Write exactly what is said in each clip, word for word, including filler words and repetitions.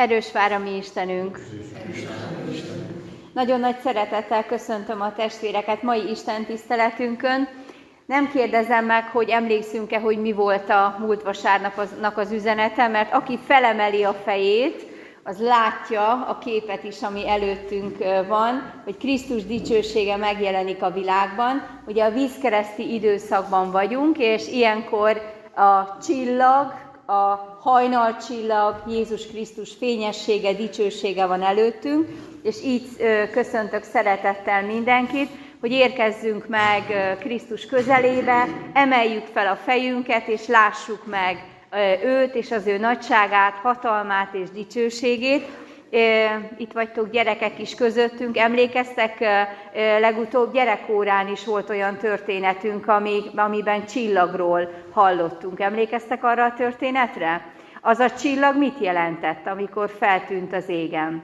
Erős vár a mi Istenünk! Nagyon nagy szeretettel köszöntöm a testvéreket mai Isten tiszteletünkön. Nem kérdezem meg, hogy emlékszünk-e, hogy mi volt a múlt vasárnapnak az üzenete, mert aki felemeli a fejét, az látja a képet is, ami előttünk van, hogy Krisztus dicsősége megjelenik a világban. Ugye a vízkereszti időszakban vagyunk, és ilyenkor a csillag, a hajnalcsillag, Jézus Krisztus fényessége, dicsősége van előttünk, és így köszöntök szeretettel mindenkit, hogy érkezzünk meg Krisztus közelébe, emeljük fel a fejünket, és lássuk meg őt, és az ő nagyságát, hatalmát és dicsőségét. Itt vagytok gyerekek is közöttünk, emlékeztek, legutóbb gyerekórán is volt olyan történetünk, amiben csillagról hallottunk. Emlékeztek arra a történetre? Az a csillag mit jelentett, amikor feltűnt az égen?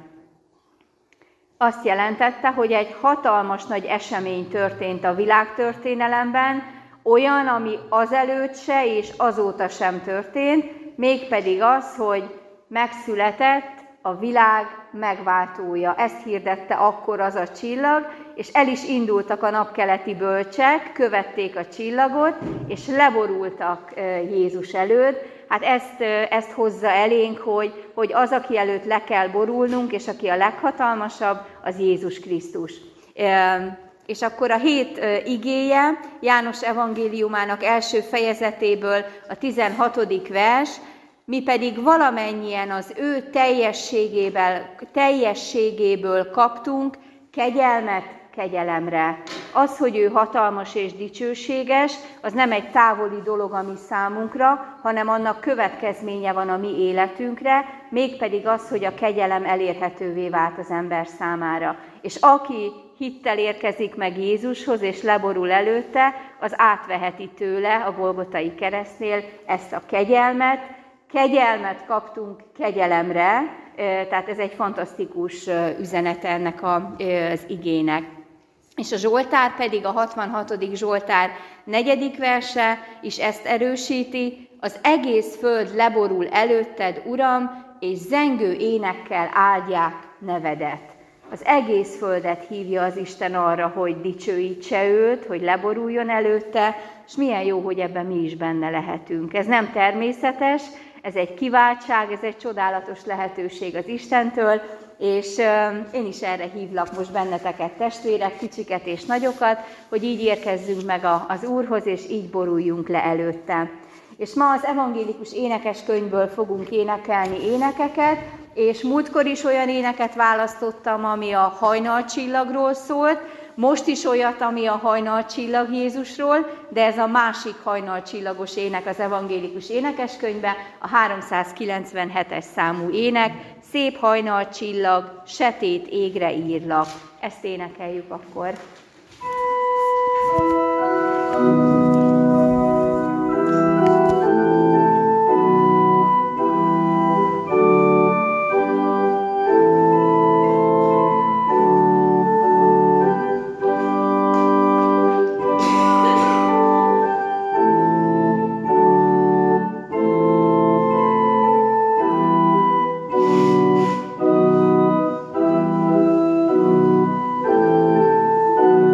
Azt jelentette, hogy egy hatalmas nagy esemény történt a világtörténelemben, olyan, ami azelőtt se és azóta sem történt, mégpedig az, hogy megszületett a világ megváltója. Ezt hirdette akkor az a csillag, és el is indultak a napkeleti bölcsek, követték a csillagot, és leborultak Jézus előtt. Hát ezt, ezt hozza elénk, hogy, hogy az, aki előtt le kell borulnunk, és aki a leghatalmasabb, az Jézus Krisztus. És akkor a hét igéje János evangéliumának első fejezetéből a tizenhatodik vers, mi pedig valamennyien az ő teljességéből, teljességéből kaptunk kegyelmet kegyelemre. Az, hogy ő hatalmas és dicsőséges, az nem egy távoli dolog a mi számunkra, hanem annak következménye van a mi életünkre, mégpedig az, hogy a kegyelem elérhetővé vált az ember számára. És aki hittel érkezik meg Jézushoz, és leborul előtte, az átveheti tőle a Golgotai keresztnél ezt a kegyelmet. Kegyelmet kaptunk kegyelemre, tehát ez egy fantasztikus üzenete ennek az igének. És a Zsoltár pedig, a hatvanhatodik Zsoltár negyedik verse is ezt erősíti: az egész föld leborul előtted, Uram, és zengő énekkel áldják nevedet. Az egész földet hívja az Isten arra, hogy dicsőítse őt, hogy leboruljon előtte, és milyen jó, hogy ebben mi is benne lehetünk. Ez nem természetes, ez egy kiváltság, ez egy csodálatos lehetőség az Istentől, és én is erre hívlak most benneteket, testvérek, kicsiket és nagyokat, hogy így érkezzünk meg az Úrhoz, és így boruljunk le előtte. És ma az evangélikus énekeskönyvből fogunk énekelni énekeket, és múltkor is olyan éneket választottam, ami a hajnalcsillagról szólt, most is olyat, ami a hajnalcsillag Jézusról, de ez a másik hajnalcsillagos ének az evangélikus énekeskönyvben, a háromszázkilencvenhetes számú ének, szép hajnalcsillag, setét égre írlak. Ezt énekeljük akkor. Thank you.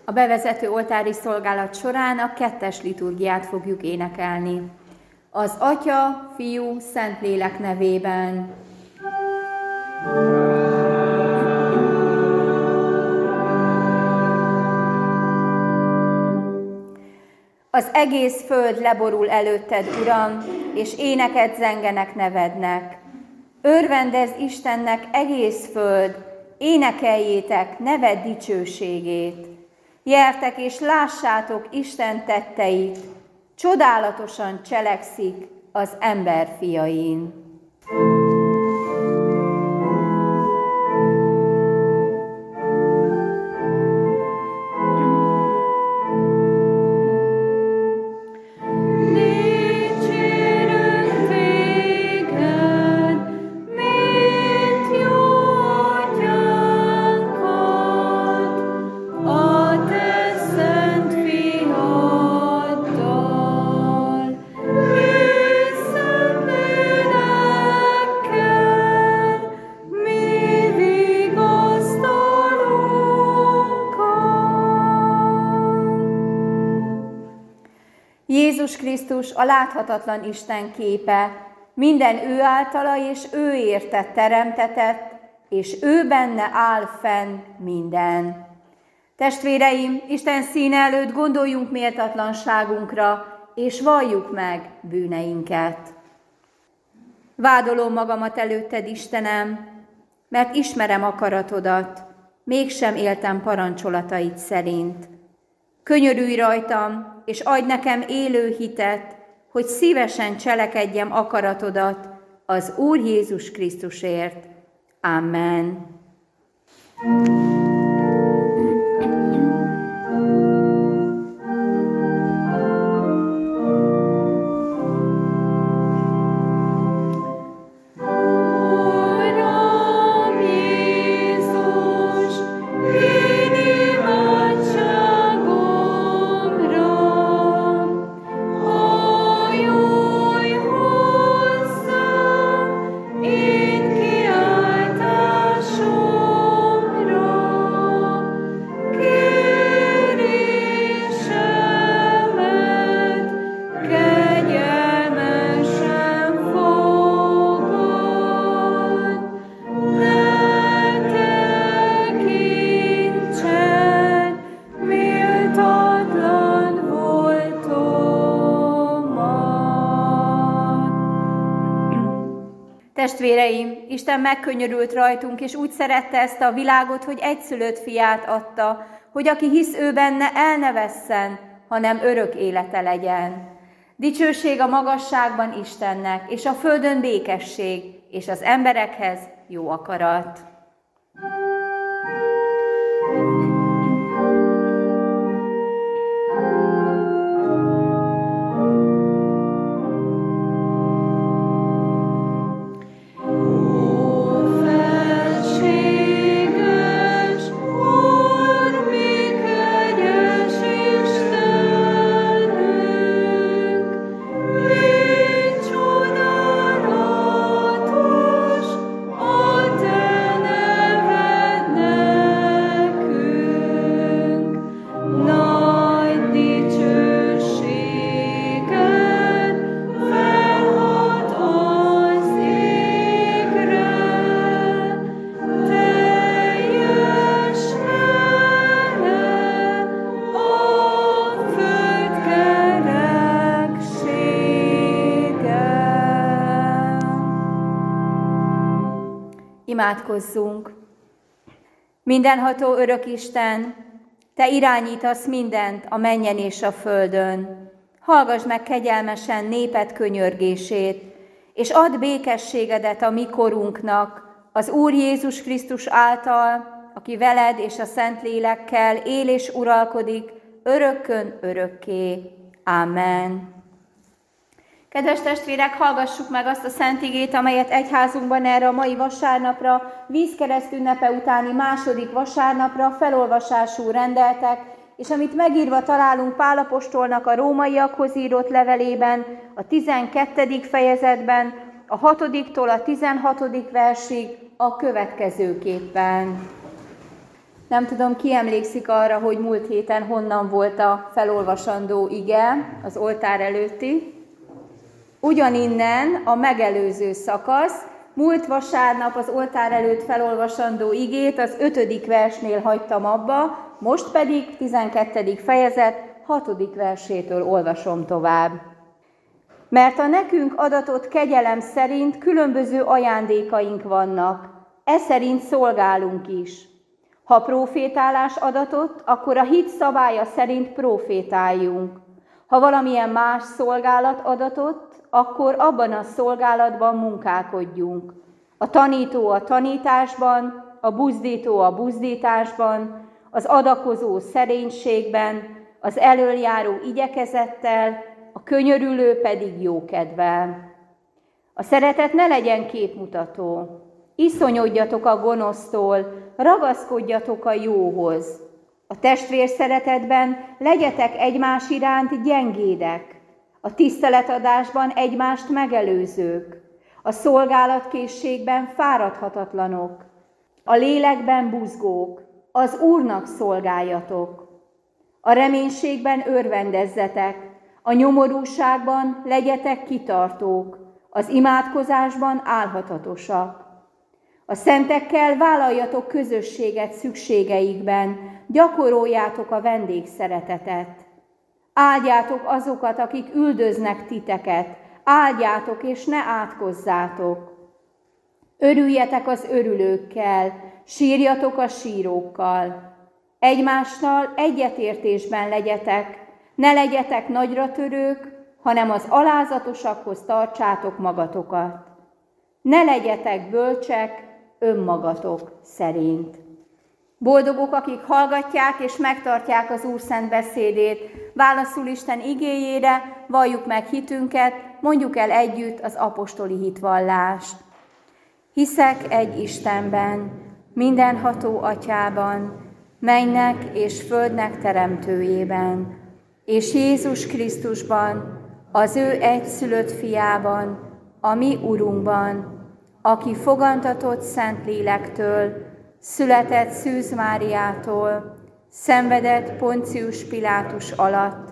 A bevezető oltári szolgálat során a kettes liturgiát fogjuk énekelni. Az Atya, Fiú, Szentlélek nevében. Az egész föld leborul előtted, Uram, és éneket zengenek nevednek. Örvendezz Istennek egész föld, énekeljétek neved dicsőségét. Gyertek és lássátok Isten tetteit, csodálatosan cselekszik az ember fiain. Jézus Krisztus a láthatatlan Isten képe, minden ő általa és ő érte teremtetett, és ő benne áll fenn minden. Testvéreim, Isten színe előtt gondoljunk méltatlanságunkra, és valljuk meg bűneinket. Vádolom magamat előtted, Istenem, mert ismerem akaratodat, mégsem éltem parancsolataid szerint. Könyörülj rajtam, és adj nekem élő hitet, hogy szívesen cselekedjem akaratodat az Úr Jézus Krisztusért. Amen. Testvéreim, Isten megkönyörült rajtunk, és úgy szerette ezt a világot, hogy egyszülött fiát adta, hogy aki hisz ő benne, el ne vesszen, hanem örök élete legyen. Dicsőség a magasságban Istennek, és a földön békesség, és az emberekhez jó akarat. Imádkozzunk! Mindenható örök Isten, Te irányítasz mindent a mennyen és a földön. Hallgass meg kegyelmesen néped könyörgését, és add békességedet a mi korunknak, az Úr Jézus Krisztus által, aki veled és a Szentlélekkel él és uralkodik, örökkön örökké. Amen. Kedves testvérek, hallgassuk meg azt a szent igét, amelyet egyházunkban erre a mai vasárnapra, vízkereszt ünnepe utáni második vasárnapra felolvasásul rendeltek, és amit megírva találunk Pál apostolnak a rómaiakhoz írott levelében, a tizenkettedik fejezetben, a hatodiktól a tizenhatodik versig a következőképpen. Nem tudom, ki emlékszik arra, hogy múlt héten honnan volt a felolvasandó ige, az oltár előtti. Ugyaninnen a megelőző szakasz, múlt vasárnap az oltár előtt felolvasandó igét az ötödik versnél hagytam abba, most pedig tizenkettedik fejezet hatodik versétől olvasom tovább. Mert a nekünk adatott kegyelem szerint különböző ajándékaink vannak, e szerint szolgálunk is. Ha profétálás adatott, akkor a hit szabálya szerint profétáljunk. Ha valamilyen más szolgálat adatott, akkor abban a szolgálatban munkálkodjunk. A tanító a tanításban, a buzdító a buzdításban, az adakozó szerénységben, az elöljáró igyekezettel, a könyörülő pedig jókedvel. A szeretet ne legyen képmutató. Iszonyodjatok a gonosztól, ragaszkodjatok a jóhoz. A testvér szeretetben legyetek egymás iránt gyengédek, a tiszteletadásban egymást megelőzők, a szolgálatkészségben fáradhatatlanok, a lélekben buzgók, az Úrnak szolgáljatok. A reménységben örvendezzetek, a nyomorúságban legyetek kitartók, az imádkozásban álhatatosak. A szentekkel vállaljatok közösséget szükségeikben, gyakoroljátok a vendégszeretetet. Áldjátok azokat, akik üldöznek titeket, áldjátok és ne átkozzátok. Örüljetek az örülőkkel, sírjatok a sírókkal. Egymással egyetértésben legyetek, ne legyetek nagyra törők, hanem az alázatosakhoz tartsátok magatokat. Ne legyetek bölcsek önmagatok szerint. Boldogok, akik hallgatják és megtartják az Úr szent beszédét, válaszul Isten igéjére, valljuk meg hitünket, mondjuk el együtt az apostoli hitvallást. Hiszek egy Istenben, mindenható Atyában, mennynek és földnek teremtőjében, és Jézus Krisztusban, az ő egyszülött fiában, a mi Urunkban, aki fogantatott Szentlélektől, született Szűz Máriától, szenvedett Poncius Pilátus alatt,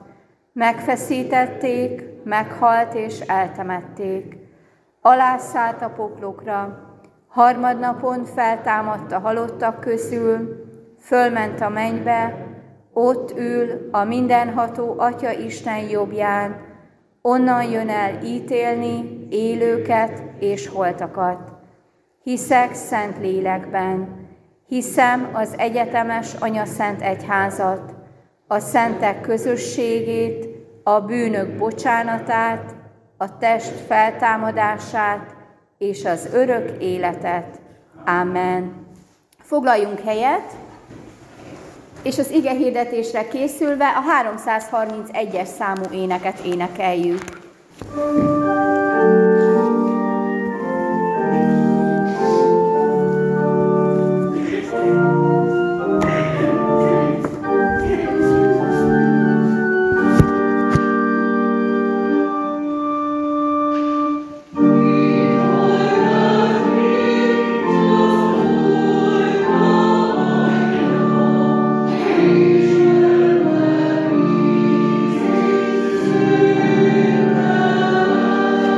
megfeszítették, meghalt és eltemették. Alászállt a poklokra, harmadnapon feltámadt a halottak közül, fölment a mennybe, ott ül a mindenható Atya Isten jobbján, onnan jön el ítélni élőket és holtakat. Hiszek szent lélekben, hiszem az egyetemes anyaszent egyházat, a szentek közösségét, a bűnök bocsánatát, a test feltámadását és az örök életet. Ámen. Foglaljunk helyet, és az ige hirdetésre készülve a háromszázharmincegyes számú éneket énekeljük. Amen.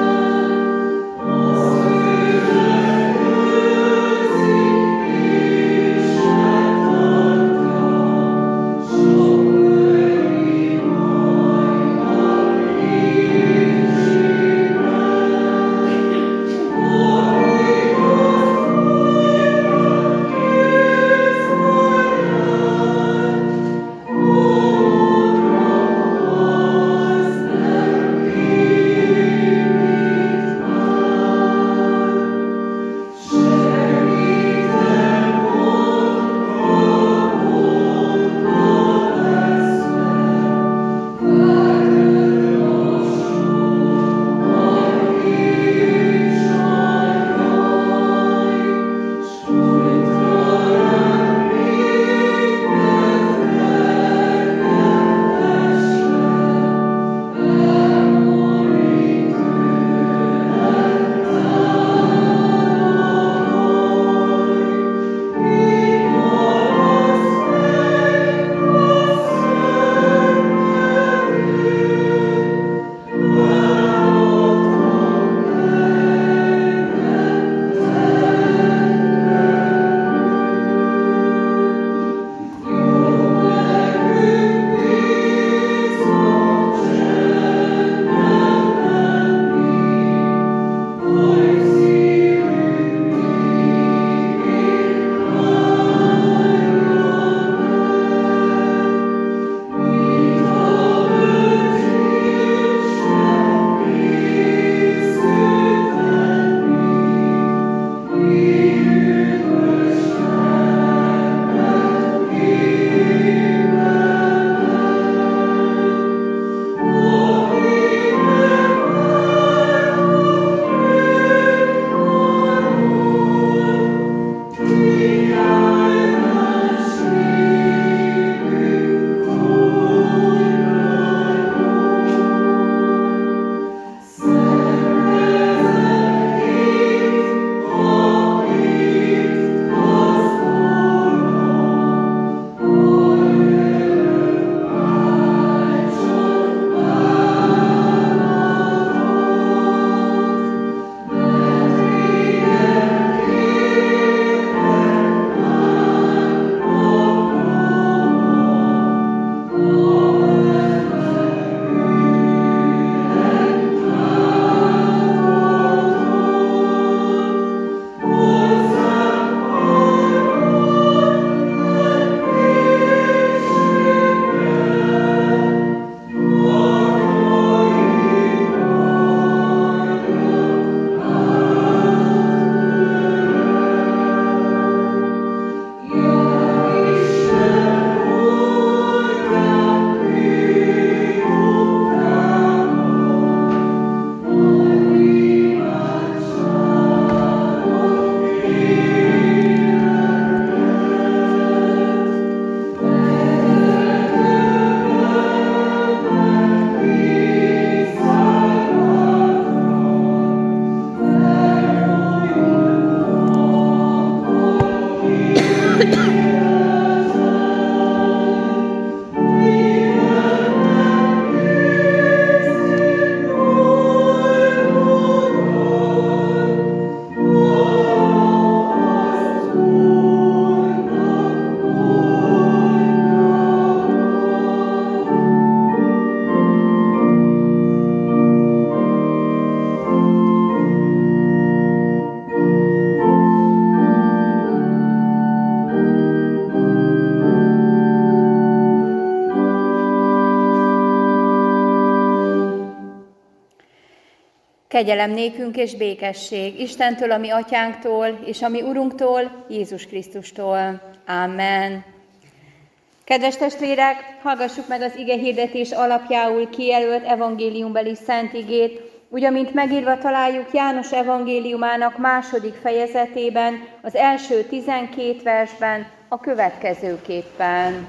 Kegyelem nékünk és békesség Istentől, a mi atyánktól, és a mi Urunktól, Jézus Krisztustól. Amen. Kedves testvérek, hallgassuk meg az igehirdetés alapjául kijelölt evangéliumbeli szent igét, úgy, amint megírva találjuk János evangéliumának második fejezetében, az első tizenkét versben, a következőképpen.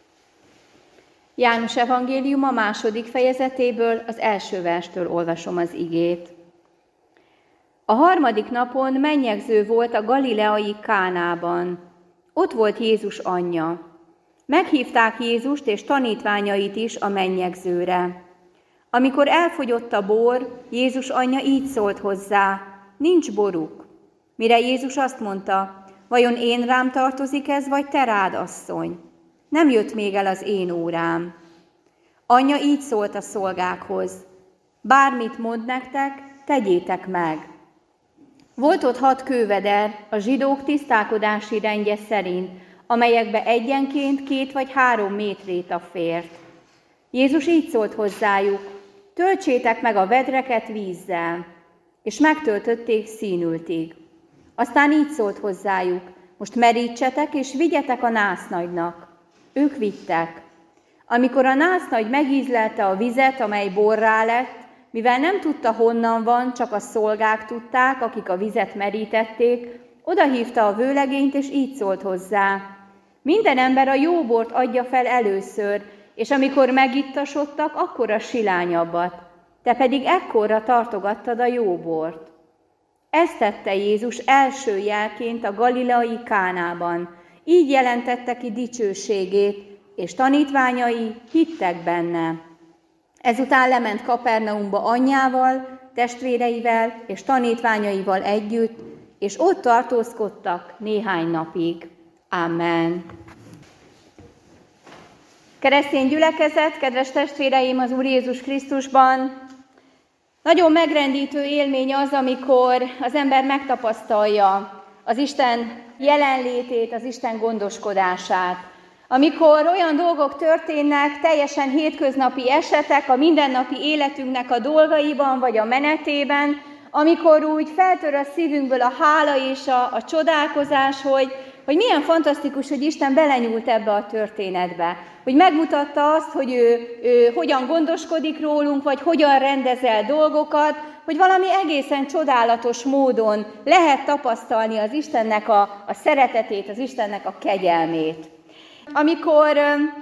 János evangéliuma második fejezetéből, az első verstől olvasom az igét. A harmadik napon mennyegző volt a galileai Kánában. Ott volt Jézus anyja. Meghívták Jézust és tanítványait is a mennyegzőre. Amikor elfogyott a bor, Jézus anyja így szólt hozzá: nincs boruk. Mire Jézus azt mondta: vajon én rám tartozik ez, vagy te rád, asszony? Nem jött még el az én órám. Anyja így szólt a szolgákhoz: bármit mond nektek, tegyétek meg. Volt ott hat kőveder a zsidók tisztálkodási rendje szerint, amelyekbe egyenként két vagy három métréta fért. Jézus így szólt hozzájuk: töltsétek meg a vedreket vízzel, és megtöltötték színültig. Aztán így szólt hozzájuk: most merítsetek, és vigyetek a násznagynak. Ők vittek. Amikor a násznagy megízlelte a vizet, amely borrá lett, mivel nem tudta, honnan van, csak a szolgák tudták, akik a vizet merítették, odahívta a vőlegényt, és így szólt hozzá: minden ember a jó bort adja fel először, és amikor megittasodtak, akkor a silányabbat. Te pedig ekkorra tartogattad a jó bort. Ezt tette Jézus első jelként a galileai Kánában. Így jelentette ki dicsőségét, és tanítványai hittek benne. Ezután lement Kapernaumba anyjával, testvéreivel és tanítványaival együtt, és ott tartózkodtak néhány napig. Amen. Keresztény gyülekezet, kedves testvéreim az Úr Jézus Krisztusban, nagyon megrendítő élmény az, amikor az ember megtapasztalja az Isten jelenlétét, az Isten gondoskodását. Amikor olyan dolgok történnek, teljesen hétköznapi esetek a mindennapi életünknek a dolgaiban vagy a menetében, amikor úgy feltör a szívünkből a hála és a, a csodálkozás, hogy, hogy milyen fantasztikus, hogy Isten belenyúlt ebbe a történetbe. Hogy megmutatta azt, hogy ő, ő hogyan gondoskodik rólunk, vagy hogyan rendezel dolgokat, hogy valami egészen csodálatos módon lehet tapasztalni az Istennek a, a szeretetét, az Istennek a kegyelmét. Amikor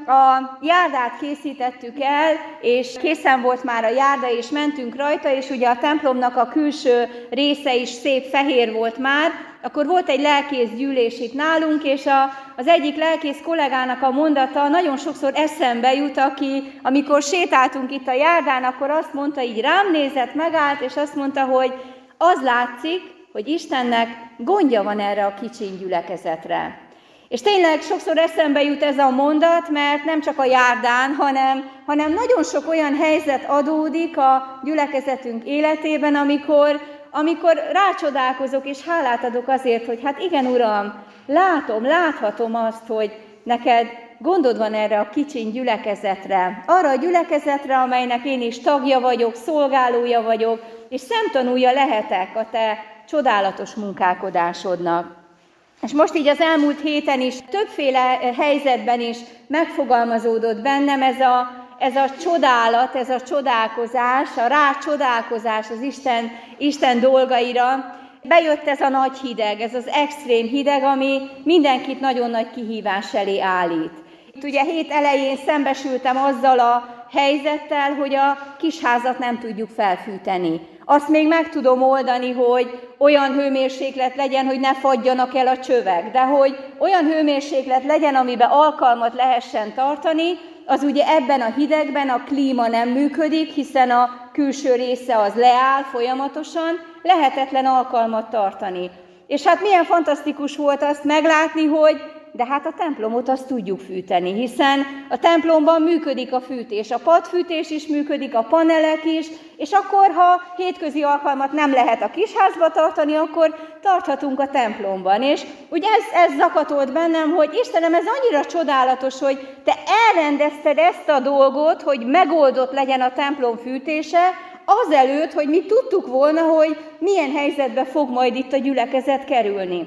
a járdát készítettük el, és készen volt már a járda, és mentünk rajta, és ugye a templomnak a külső része is szép fehér volt már, akkor volt egy lelkész gyűlés itt nálunk, és a, az egyik lelkész kollégának a mondata nagyon sokszor eszembe jut, aki, amikor sétáltunk itt a járdán, akkor azt mondta, így rám nézett, megállt, és azt mondta, hogy az látszik, hogy Istennek gondja van erre a kicsiny gyülekezetre. És tényleg sokszor eszembe jut ez a mondat, mert nem csak a járdán, hanem, hanem nagyon sok olyan helyzet adódik a gyülekezetünk életében, amikor, amikor rácsodálkozok és hálát adok azért, hogy hát igen, Uram, látom, láthatom azt, hogy neked gondod van erre a kicsiny gyülekezetre, arra a gyülekezetre, amelynek én is tagja vagyok, szolgálója vagyok, és szemtanúja lehetek a te csodálatos munkálkodásodnak. És most így az elmúlt héten is többféle helyzetben is megfogalmazódott bennem ez a, ez a csodálat, ez a csodálkozás, a rácsodálkozás az Isten, Isten dolgaira. Bejött ez a nagy hideg, ez az extrém hideg, ami mindenkit nagyon nagy kihívás elé állít. Itt ugye hét elején szembesültem azzal a helyzettel, hogy a kisházat nem tudjuk felfűteni. Azt még meg tudom oldani, hogy olyan hőmérséklet legyen, hogy ne fagyjanak el a csövek, de hogy olyan hőmérséklet legyen, amiben alkalmat lehessen tartani, az ugye ebben a hidegben a klíma nem működik, hiszen a külső része az leáll folyamatosan, lehetetlen alkalmat tartani. És hát milyen fantasztikus volt azt meglátni, hogy de hát a templomot azt tudjuk fűteni, hiszen a templomban működik a fűtés, a padfűtés is működik, a panelek is, és akkor, ha hétközi alkalmat nem lehet a kisházba tartani, akkor tarthatunk a templomban. És ugye ez, ez zakatolt bennem, hogy Istenem, ez annyira csodálatos, hogy te elrendezted ezt a dolgot, hogy megoldott legyen a templom fűtése, azelőtt, hogy mi tudtuk volna, hogy milyen helyzetbe fog majd itt a gyülekezet kerülni.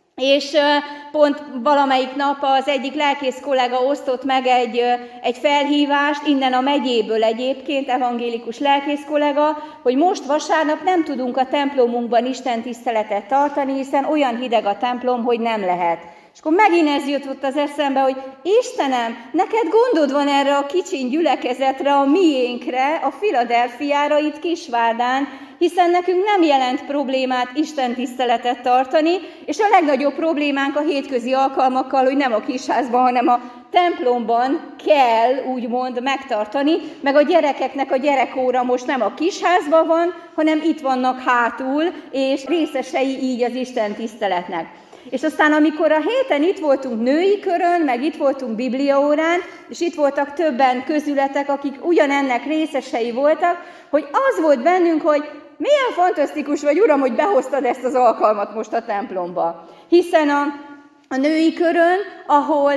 És pont valamelyik nap az egyik lelkész kollega osztott meg egy, egy felhívást, innen a megyéből egyébként, evangélikus lelkész kollega, hogy most vasárnap nem tudunk a templomunkban istentiszteletet tartani, hiszen olyan hideg a templom, hogy nem lehet. És akkor megint ez jutott az eszembe, hogy Istenem, neked gondod van erre a kicsiny gyülekezetre, a miénkre, a Filadelfiára itt Kisvárdán, hiszen nekünk nem jelent problémát istentiszteletet tartani, és a legnagyobb problémánk a hétközi alkalmakkal, hogy nem a kisházban, hanem a templomban kell úgymond megtartani, meg a gyerekeknek a gyerekóra most nem a kisházban van, hanem itt vannak hátul, és részesei így az istentiszteletnek. És aztán, amikor a héten itt voltunk női körön, meg itt voltunk bibliaórán, és itt voltak többen közületek, akik ugyanennek részesei voltak, hogy az volt bennünk, hogy milyen fantasztikus vagy, Uram, hogy behoztad ezt az alkalmat most a templomba. Hiszen a, a női körön, ahol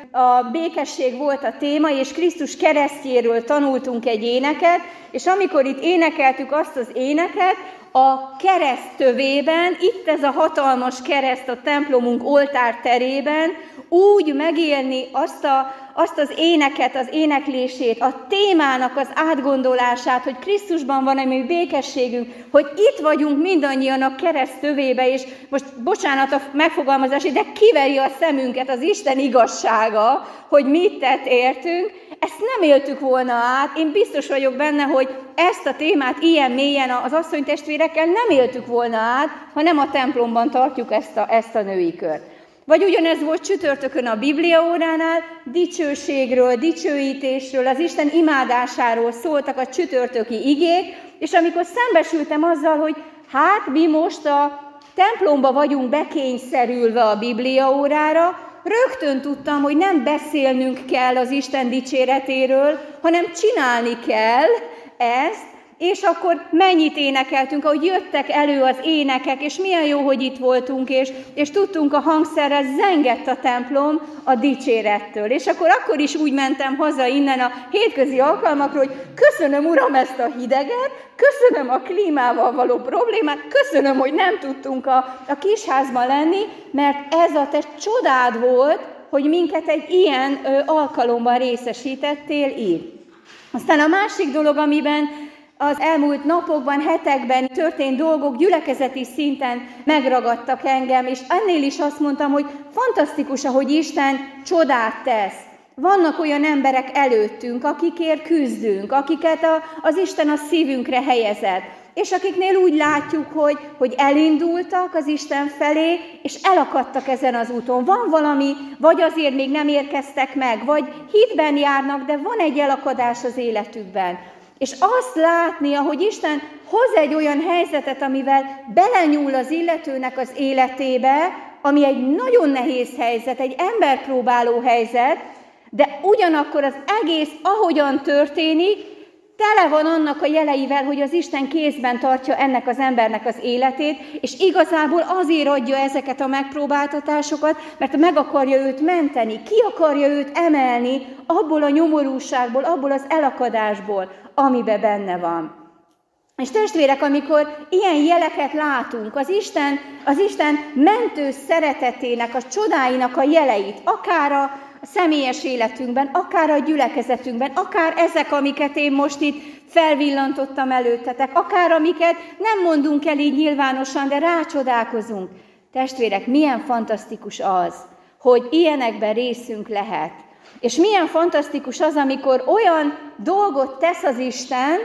a békesség volt a téma, és Krisztus keresztjéről tanultunk egy éneket, és amikor itt énekeltük azt az éneket, a kereszt tövében, itt ez a hatalmas kereszt a templomunk oltárterében, úgy megélni azt, a, azt az éneket, az éneklését, a témának az átgondolását, hogy Krisztusban van a mi békességünk, hogy itt vagyunk mindannyian a kereszt tövébe, és most bocsánat a megfogalmazás, de kiveri a szemünket az Isten igazsága, hogy mit tett értünk, ezt nem éltük volna át. Én biztos vagyok benne, hogy ezt a témát ilyen mélyen az asszonytestvérekkel nem éltük volna át, ha nem a templomban tartjuk ezt a, ezt a női kört. Vagy ugyanez volt csütörtökön a bibliaóránál, dicsőségről, dicsőítésről, az Isten imádásáról szóltak a csütörtöki igék, és amikor szembesültem azzal, hogy hát mi most a templomba vagyunk bekényszerülve a bibliaórára, rögtön tudtam, hogy nem beszélnünk kell az Isten dicséretéről, hanem csinálni kell ezt, és akkor mennyit énekeltünk, ahogy jöttek elő az énekek, és milyen jó, hogy itt voltunk, és, és tudtunk a hangszerrel, zengett a templom a dicsérettől. És akkor akkor is úgy mentem haza innen a hétközi alkalmakról, hogy köszönöm, Uram, ezt a hideget, köszönöm a klímával való problémát, köszönöm, hogy nem tudtunk a, a kisházban lenni, mert ez a te csodád volt, hogy minket egy ilyen ö, alkalomban részesítettél így. Aztán a másik dolog, amiben az elmúlt napokban, hetekben történt dolgok gyülekezeti szinten megragadtak engem, és ennél is azt mondtam, hogy fantasztikus, ahogy Isten csodát tesz. Vannak olyan emberek előttünk, akikért küzdünk, akiket a, az Isten a szívünkre helyezett, és akiknél úgy látjuk, hogy, hogy elindultak az Isten felé, és elakadtak ezen az úton. Van valami, vagy azért még nem érkeztek meg, vagy hitben járnak, de van egy elakadás az életükben. És azt látni, ahogy Isten hoz egy olyan helyzetet, amivel belenyúl az illetőnek az életébe, ami egy nagyon nehéz helyzet, egy emberpróbáló helyzet, de ugyanakkor az egész, ahogyan történik, tele van annak a jeleivel, hogy az Isten kézben tartja ennek az embernek az életét, és igazából azért adja ezeket a megpróbáltatásokat, mert meg akarja őt menteni, ki akarja őt emelni abból a nyomorúságból, abból az elakadásból, amiben benne van. És testvérek, amikor ilyen jeleket látunk, az Isten, az Isten mentő szeretetének, a csodáinak a jeleit, akár a személyes életünkben, akár a gyülekezetünkben, akár ezek, amiket én most itt felvillantottam előttetek, akár amiket nem mondunk el így nyilvánosan, de rácsodálkozunk. Testvérek, milyen fantasztikus az, hogy ilyenekben részünk lehet. És milyen fantasztikus az, amikor olyan dolgot tesz az Isten,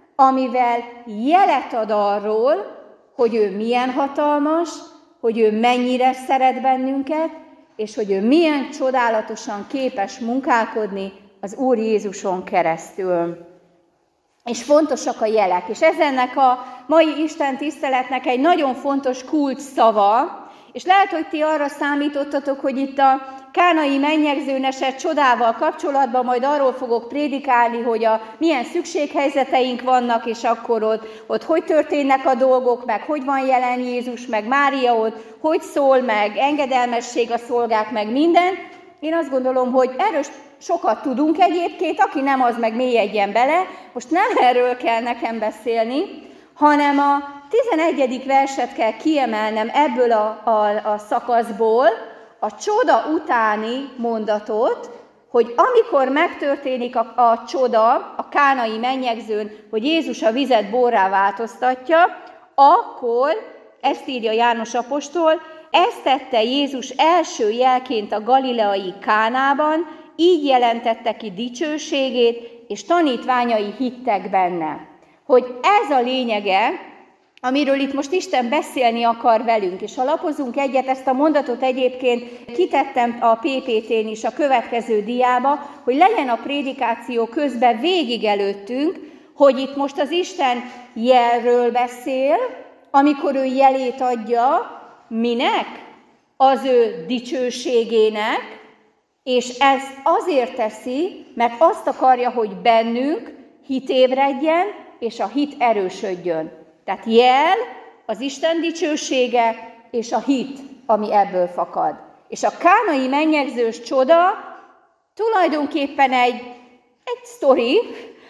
amivel jelet ad arról, hogy ő milyen hatalmas, hogy ő mennyire szeret bennünket, és hogy ő milyen csodálatosan képes munkálkodni az Úr Jézuson keresztül. És fontosak a jelek, és ez ennek a mai Isten tiszteletnek egy nagyon fontos kulcs szava, és lehet, hogy ti arra számítottatok, hogy itt a kánai mennyegzőn esett csodával kapcsolatban majd arról fogok prédikálni, hogy a milyen szükséghelyzeteink vannak, és akkor ott, ott hogy történnek a dolgok, meg hogy van jelen Jézus, meg Mária ott, hogy szól, meg engedelmesség a szolgák, meg minden. Én azt gondolom, hogy erről sokat tudunk egyébként, aki nem, az meg mélyedjen bele. Most nem erről kell nekem beszélni, hanem a tizenegyedik verset kell kiemelnem ebből a, a, a szakaszból, a csoda utáni mondatot, hogy amikor megtörténik a, a csoda a kánai mennyegzőn, hogy Jézus a vizet borrá változtatja, akkor, ezt írja János apostol, ezt tette Jézus első jelként a galileai Kánában, így jelentette ki dicsőségét, és tanítványai hittek benne. Hogy ez a lényege, amiről itt most Isten beszélni akar velünk, és ha lapozunk egyet, ezt a mondatot egyébként kitettem a pé pé tén is a következő diába, hogy legyen a prédikáció közben végig előttünk, hogy itt most az Isten jelről beszél, amikor ő jelét adja, minek? Az ő dicsőségének, és ezt azért teszi, mert azt akarja, hogy bennünk hit ébredjen, és a hit erősödjön. Tehát jel, az Isten dicsősége, és a hit, ami ebből fakad. És a kánai mennyegzős csoda tulajdonképpen egy, egy sztori,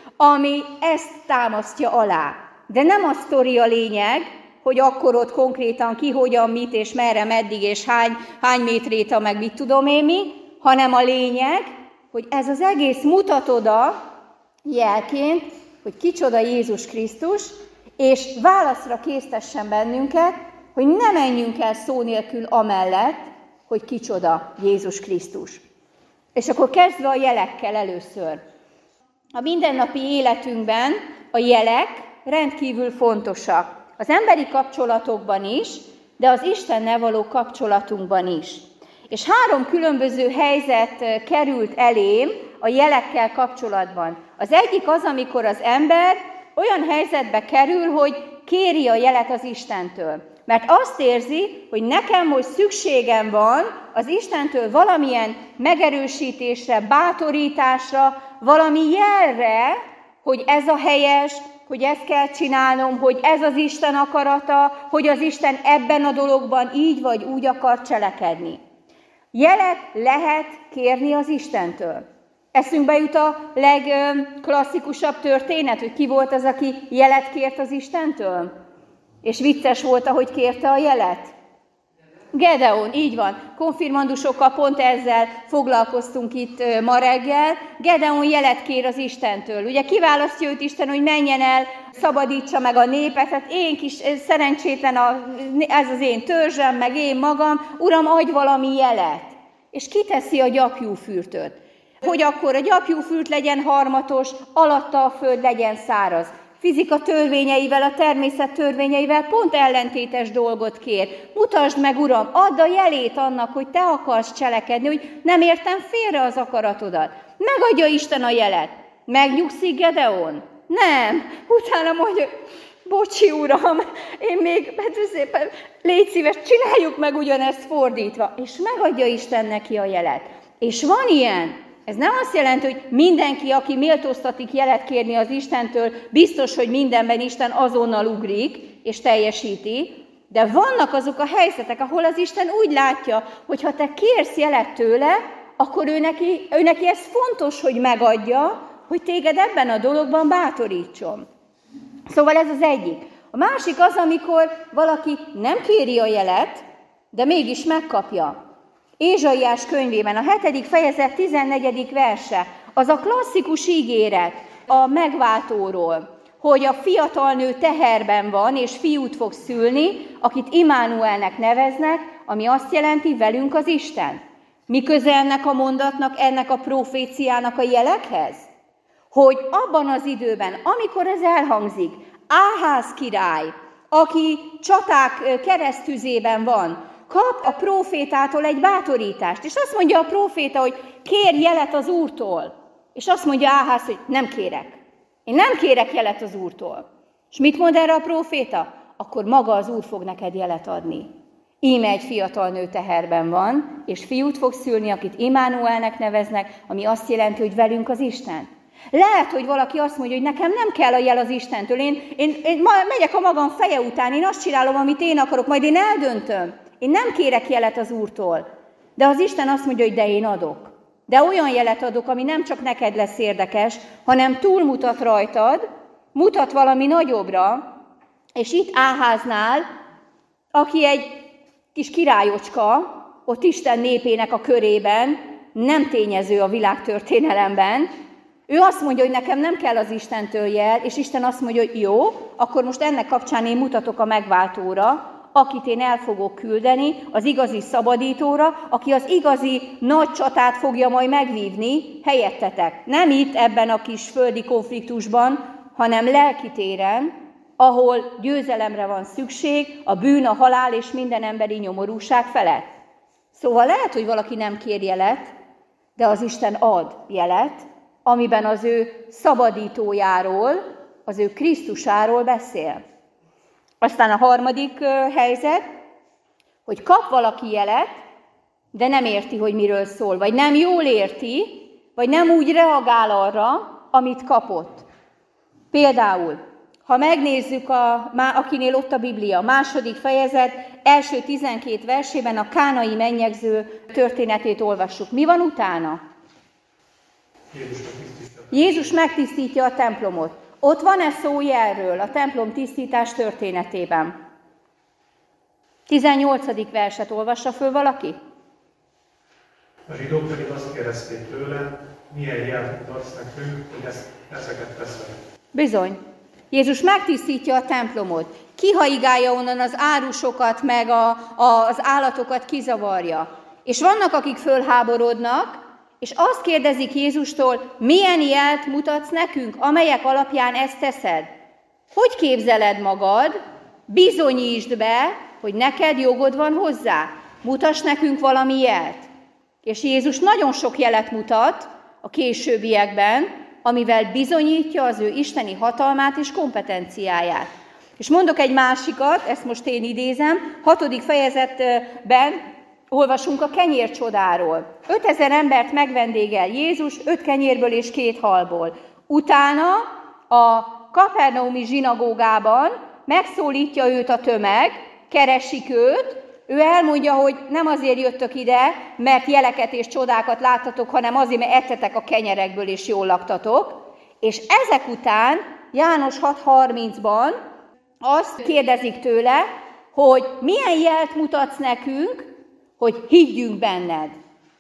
ami ezt támasztja alá. De nem a sztori a lényeg, hogy akkor ott konkrétan ki, hogyan, mit, és merre, meddig, és hány, hány métréta, meg mit tudom én mi, hanem a lényeg, hogy ez az egész mutat oda jelként, hogy kicsoda Jézus Krisztus, és válaszra késztessen bennünket, hogy ne menjünk el szó nélkül amellett, hogy kicsoda Jézus Krisztus. És akkor kezdve a jelekkel először. A mindennapi életünkben a jelek rendkívül fontosak. Az emberi kapcsolatokban is, de az Istennel való kapcsolatunkban is. És három különböző helyzet került elém a jelekkel kapcsolatban. Az egyik az, amikor az ember olyan helyzetbe kerül, hogy kéri a jelet az Istentől. Mert azt érzi, hogy nekem most szükségem van az Istentől valamilyen megerősítésre, bátorításra, valami jelre, hogy ez a helyes, hogy ezt kell csinálnom, hogy ez az Isten akarata, hogy az Isten ebben a dologban így vagy úgy akar cselekedni. Jelet lehet kérni az Istentől. Eszünkbe jut a legklasszikusabb történet, hogy ki volt az, aki jelet kért az Istentől? És vicces volt, ahogy kérte a jelet? Gedeon, így van. Konfirmandusokkal pont ezzel foglalkoztunk itt ma reggel. Gedeon jelet kér az Istentől. Ugye kiválasztja őt Isten, hogy menjen el, szabadítsa meg a népet. Hát én kis szerencsétlen, a, ez az én törzsem, meg én magam. Uram, adj valami jelet. És kiteszi a gyapjúfürtöt. Hogy akkor a gyapjúfürt legyen harmatos, alatta a föld legyen száraz. Fizika törvényeivel, a természet törvényeivel pont ellentétes dolgot kér. Mutasd meg, Uram, add a jelét annak, hogy te akarsz cselekedni, hogy nem értem félre az akaratodat. Megadja Isten a jelet. Megnyugszik Gedeon? Nem. Utána mondja, bocsi, Uram, én még, szépen, légy szíves, csináljuk meg ugyanezt fordítva. És megadja Isten neki a jelet. És van ilyen. Ez nem azt jelenti, hogy mindenki, aki méltóztatik jelet kérni az Istentől, biztos, hogy mindenben Isten azonnal ugrik és teljesíti, de vannak azok a helyzetek, ahol az Isten úgy látja, hogy ha te kérsz jelet tőle, akkor ő neki, ő neki ez fontos, hogy megadja, hogy téged ebben a dologban bátorítson. Szóval ez az egyik. A másik az, amikor valaki nem kéri a jelet, de mégis megkapja. Ézsaiás könyvében a hetedik fejezet tizennegyedik verse, az a klasszikus ígéret a megváltóról, hogy a fiatal nő teherben van, és fiút fog szülni, akit Immanuelnek neveznek, ami azt jelenti, velünk az Isten. Mi köze ennek a mondatnak, ennek a proféciának a jelekhez? Hogy abban az időben, amikor ez elhangzik, Áház király, aki csaták keresztüzében van, kap a prófétától egy bátorítást, és azt mondja a próféta, hogy kér jelet az Úrtól. És azt mondja Áház, hogy nem kérek. Én nem kérek jelet az Úrtól. És mit mond erre a próféta? Akkor maga az Úr fog neked jelet adni. Íme egy fiatal nő teherben van, és fiút fog szülni, akit Immanuelnek neveznek, ami azt jelenti, hogy velünk az Isten. Lehet, hogy valaki azt mondja, hogy nekem nem kell a jel az Istentől, én, én, én megyek a magam feje után, én azt csinálom, amit én akarok, majd én eldöntöm. Én nem kérek jelet az Úrtól, de az Isten azt mondja, hogy de én adok. de olyan jelet adok, ami nem csak neked lesz érdekes, hanem túlmutat rajtad, mutat valami nagyobbra, és itt Áháznál, aki egy kis királyocska, ott Isten népének a körében, nem tényező a világtörténelemben, ő azt mondja, hogy nekem nem kell az Istentől jel, és Isten azt mondja, hogy jó, akkor most ennek kapcsán én mutatok a megváltóra, akit én el fogok küldeni, az igazi szabadítóra, aki az igazi nagy csatát fogja majd megvívni helyettetek. Nem itt ebben a kis földi konfliktusban, hanem lelki téren, ahol győzelemre van szükség, a bűn, a halál és minden emberi nyomorúság felett. Szóval lehet, hogy valaki nem kér jelet, de az Isten ad jelet, amiben az ő szabadítójáról, az ő Krisztusáról beszél. Aztán a harmadik helyzet, hogy kap valaki jelet, de nem érti, hogy miről szól, vagy nem jól érti, vagy nem úgy reagál arra, amit kapott. Például, ha megnézzük, a, akinél ott a Biblia, második fejezet, első tizenkét versében a kánai mennyegző történetét olvassuk. Mi van utána? Jézus megtisztítja. Jézus megtisztítja a templomot. Ott van-e szó jelről a templom tisztítás történetében? tizennyolcadik verset olvassa föl valaki? A zsidók pedig azt kérdezték tőle, milyen jelt mutatsz nekünk, hogy ezt, ezeket teszed. Bizony. Jézus megtisztítja a templomot. Kihaigálja onnan az árusokat, meg a, a, az állatokat kizavarja. És vannak, akik fölháborodnak, és azt kérdezik Jézustól, milyen jelt mutatsz nekünk, amelyek alapján ezt teszed? Hogy képzeled magad? Bizonyítsd be, hogy neked jogod van hozzá. Mutass nekünk valami jelt. És Jézus nagyon sok jelet mutat a későbbiekben, amivel bizonyítja az ő isteni hatalmát és kompetenciáját. És mondok egy másikat, ezt most én idézem, hatodik fejezetben olvasunk a kenyércsodáról. ötezer embert megvendégel Jézus, öt kenyérből és két halból. Utána a kapernaumi zsinagógában megszólítja őt a tömeg, keresik őt, ő elmondja, hogy nem azért jöttök ide, mert jeleket és csodákat láttatok, hanem azért, mert ettetek a kenyerekből és jól laktatok. És ezek után János hat harmincban azt kérdezik tőle, hogy milyen jelt mutatsz nekünk, hogy higgyünk benned.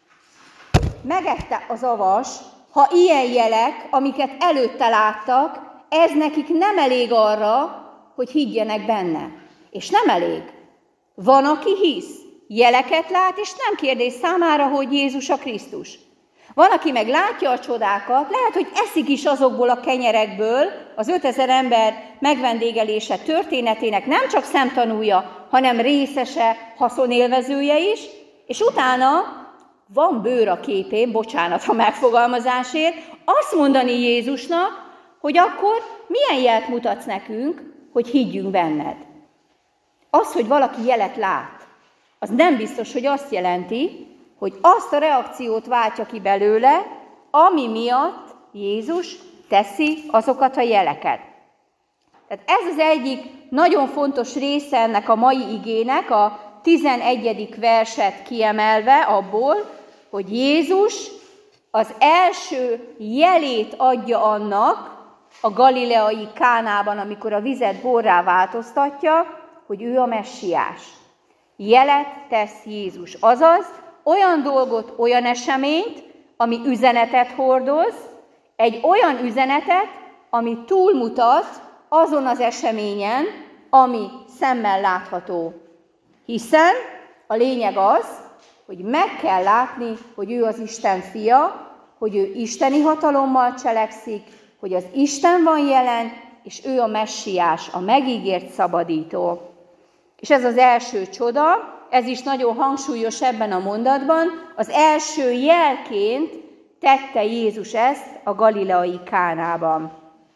Megette az avas, ha ilyen jelek, amiket előtte láttak, ez nekik nem elég arra, hogy higgyenek benne. És nem elég. Van, aki hisz, jeleket lát, és nem kérdés számára, hogy Jézus a Krisztus. Van, aki meg látja a csodákat, lehet, hogy eszik is azokból a kenyerekből, az ötezer ember megvendégelése történetének nem csak szemtanúja, hanem részese, haszonélvezője is, és utána van bőr a képén, bocsánat a megfogalmazásért, azt mondani Jézusnak, hogy akkor milyen jelt mutatsz nekünk, hogy higgyünk benned. Az, hogy valaki jelet lát, az nem biztos, hogy azt jelenti, hogy azt a reakciót váltja ki belőle, ami miatt Jézus teszi azokat a jeleket. Tehát ez az egyik nagyon fontos része ennek a mai igének, a tizenegyedik verset kiemelve abból, hogy Jézus az első jelét adja annak a galileai Kánában, amikor a vizet borrá változtatja, hogy ő a messiás. Jelet tesz Jézus, azaz olyan dolgot, olyan eseményt, ami üzenetet hordoz, egy olyan üzenetet, ami túlmutat azon az eseményen, ami szemmel látható. Hiszen a lényeg az, hogy meg kell látni, hogy ő az Isten fia, hogy ő isteni hatalommal cselekszik, hogy az Isten van jelen, és ő a messiás, a megígért szabadító. És ez az első csoda, ez is nagyon hangsúlyos ebben a mondatban, az első jelként tette Jézus ezt a galileai Kánában.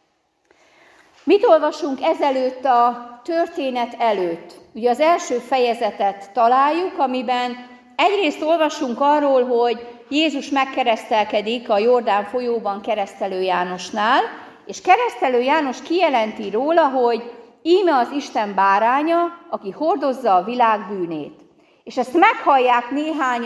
Mit olvasunk ezelőtt a történet előtt? Ugye az első fejezetet találjuk, amiben egyrészt olvasunk arról, hogy Jézus megkeresztelkedik a Jordán folyóban Keresztelő Jánosnál, és Keresztelő János kijelenti róla, hogy íme az Isten báránya, aki hordozza a világ bűnét. És ezt meghallják néhányan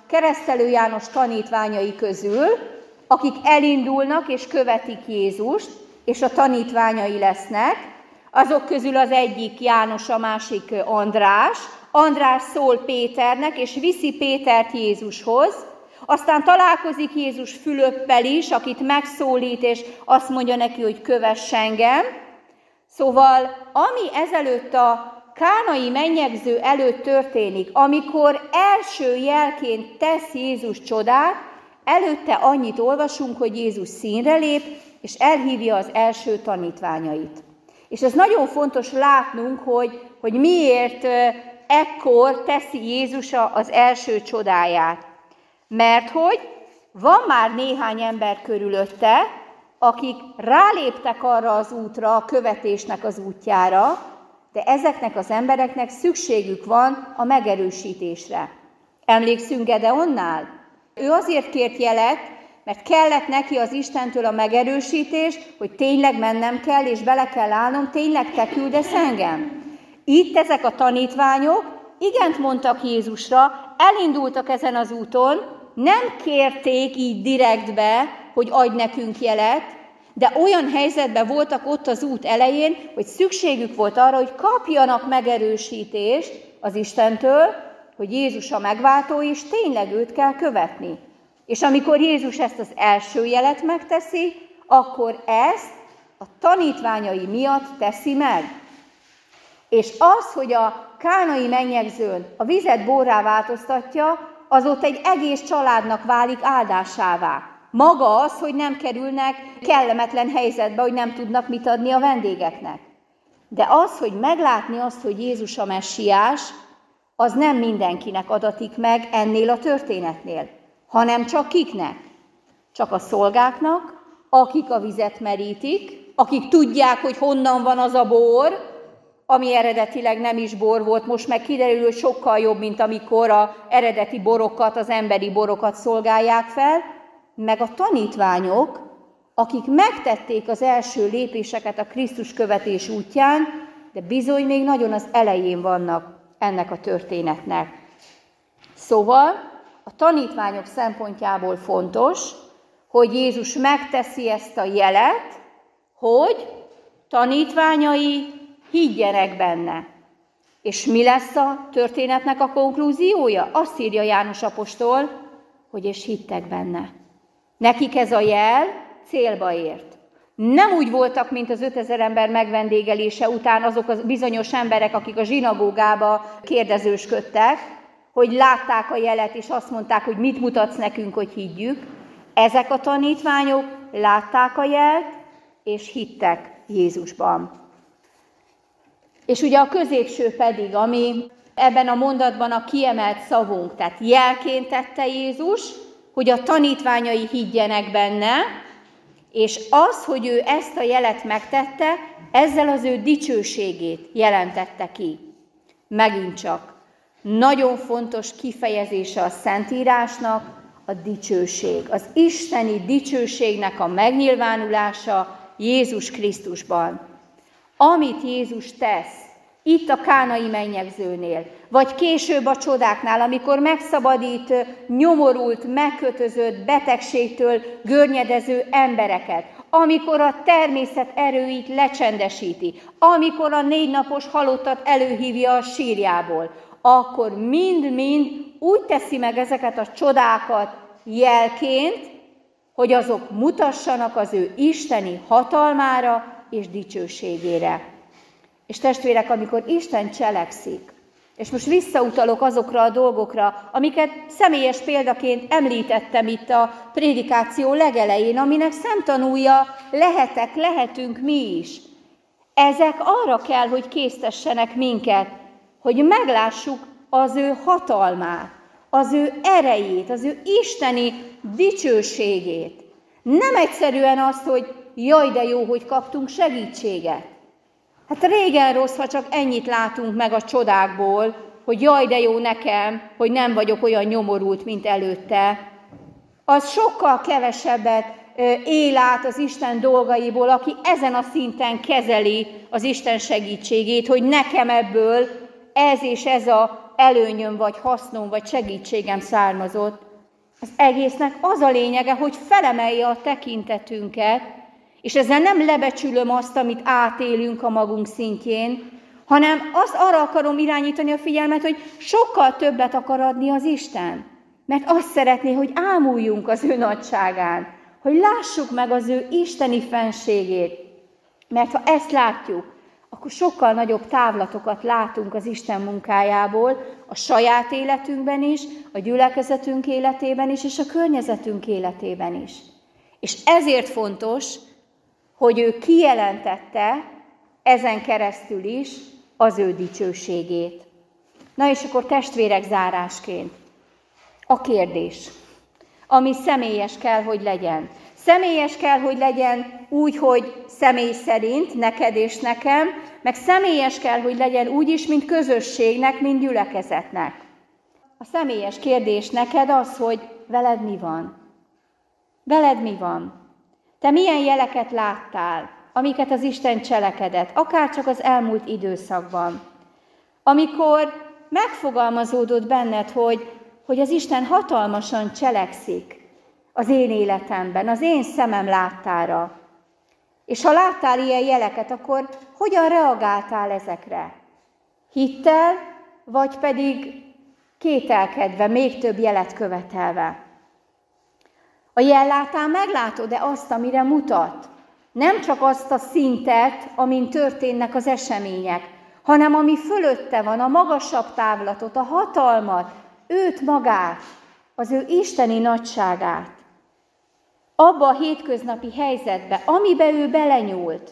Keresztelő János tanítványai közül, akik elindulnak és követik Jézust, és a tanítványai lesznek. Azok közül az egyik János, a másik András. András szól Péternek, és viszi Pétert Jézushoz. Aztán találkozik Jézus Fülöppel is, akit megszólít, és azt mondja neki, hogy kövess engem. Szóval, ami ezelőtt a kánai mennyegző előtt történik, amikor első jelként tesz Jézus csodát, előtte annyit olvasunk, hogy Jézus színre lép, és elhívja az első tanítványait. És ez nagyon fontos látnunk, hogy, hogy miért ekkor teszi Jézus az első csodáját. Mert hogy van már néhány ember körülötte, akik ráléptek arra az útra, a követésnek az útjára, de ezeknek az embereknek szükségük van a megerősítésre. Emlékszünk Gedeonnál? Ő azért kért jelet, mert kellett neki az Istentől a megerősítés, hogy tényleg mennem kell, és bele kell állnom, tényleg te küldesz engem. Itt ezek a tanítványok igent mondtak Jézusra, elindultak ezen az úton, nem kérték így direktbe, hogy adj nekünk jelet, de olyan helyzetben voltak ott az út elején, hogy szükségük volt arra, hogy kapjanak megerősítést az Istentől, hogy Jézus a megváltó, és tényleg őt kell követni. És amikor Jézus ezt az első jelet megteszi, akkor ezt a tanítványai miatt teszi meg. És az, hogy a kánai mennyegzőn a vizet borrá változtatja, az ott egy egész családnak válik áldásává. Maga az, hogy nem kerülnek kellemetlen helyzetbe, hogy nem tudnak mit adni a vendégeknek. De az, hogy meglátni azt, hogy Jézus a messiás, az nem mindenkinek adatik meg ennél a történetnél, hanem csak kiknek? Csak a szolgáknak, akik a vizet merítik, akik tudják, hogy honnan van az a bor, ami eredetileg nem is bor volt, most meg kiderül, hogy sokkal jobb, mint amikor az eredeti borokat, az emberi borokat szolgálják fel, meg a tanítványok, akik megtették az első lépéseket a Krisztus követés útján, de bizony még nagyon az elején vannak ennek a történetnek. Szóval a tanítványok szempontjából fontos, hogy Jézus megteszi ezt a jelet, hogy tanítványai higgyenek benne. És mi lesz a történetnek a konklúziója? Azt írja János apostol, hogy és hittek benne. Nekik ez a jel célba ért. Nem úgy voltak, mint az ötezer ember megvendégelése után azok a bizonyos emberek, akik a zsinagógába kérdezősködtek, hogy látták a jelet, és azt mondták, hogy mit mutatsz nekünk, hogy higgyük. Ezek a tanítványok látták a jelt, és hittek Jézusban. És ugye a középső pedig, ami ebben a mondatban a kiemelt szavunk, tehát jelként tette Jézus, hogy a tanítványai higgyenek benne, és az, hogy ő ezt a jelet megtette, ezzel az ő dicsőségét jelentette ki. Megint csak nagyon fontos kifejezése a Szentírásnak a dicsőség. Az isteni dicsőségnek a megnyilvánulása Jézus Krisztusban. Amit Jézus tesz, itt a kánai mennyegzőnél, vagy később a csodáknál, amikor megszabadít nyomorult, megkötözött, betegségtől görnyedező embereket, amikor a természet erőit lecsendesíti, amikor a négy napos halottat előhívja a sírjából, akkor mind-mind úgy teszi meg ezeket a csodákat jelként, hogy azok mutassanak az ő isteni hatalmára és dicsőségére. És testvérek, amikor Isten cselekszik, és most visszautalok azokra a dolgokra, amiket személyes példaként említettem itt a prédikáció legelején, aminek szemtanúja lehetek, lehetünk mi is. Ezek arra kell, hogy késztessenek minket, hogy meglássuk az ő hatalmát, az ő erejét, az ő isteni dicsőségét. Nem egyszerűen azt, hogy jaj, de jó, hogy kaptunk segítséget. Hát régen rossz, ha csak ennyit látunk meg a csodákból, hogy jaj, de jó nekem, hogy nem vagyok olyan nyomorult, mint előtte. Az sokkal kevesebbet él át az Isten dolgaiból, aki ezen a szinten kezeli az Isten segítségét, hogy nekem ebből ez és ez a előnyöm, vagy hasznom, vagy segítségem származott. Az egésznek az a lényege, hogy felemelje a tekintetünket, és ezzel nem lebecsülöm azt, amit átélünk a magunk szintjén, hanem azt arra akarom irányítani a figyelmet, hogy sokkal többet akar adni az Isten. Mert azt szeretné, hogy ámuljunk az ő nagyságán, hogy lássuk meg az ő isteni fenségét. Mert ha ezt látjuk, akkor sokkal nagyobb távlatokat látunk az Isten munkájából, a saját életünkben is, a gyülekezetünk életében is, és a környezetünk életében is. És ezért fontos, hogy ő kijelentette ezen keresztül is az ő dicsőségét. Na és akkor testvérek, zárásként a kérdés, ami személyes kell, hogy legyen. Személyes kell, hogy legyen úgy, hogy személy szerint, neked és nekem, meg személyes kell, hogy legyen úgy is, mint közösségnek, mint gyülekezetnek. A személyes kérdés neked az, hogy veled mi van? Veled mi van? Te milyen jeleket láttál, amiket az Isten cselekedett, akár csak az elmúlt időszakban? Amikor megfogalmazódott benned, hogy, hogy az Isten hatalmasan cselekszik az én életemben, az én szemem láttára. És ha láttál ilyen jeleket, akkor hogyan reagáltál ezekre? Hittel, vagy pedig kételkedve, még több jelet követelve? A jellátán meglátod-e azt, amire mutat? Nem csak azt a szintet, amin történnek az események, hanem ami fölötte van, a magasabb távlatot, a hatalmat, őt magát, az ő isteni nagyságát. Abba a hétköznapi helyzetbe, amibe ő belenyúlt,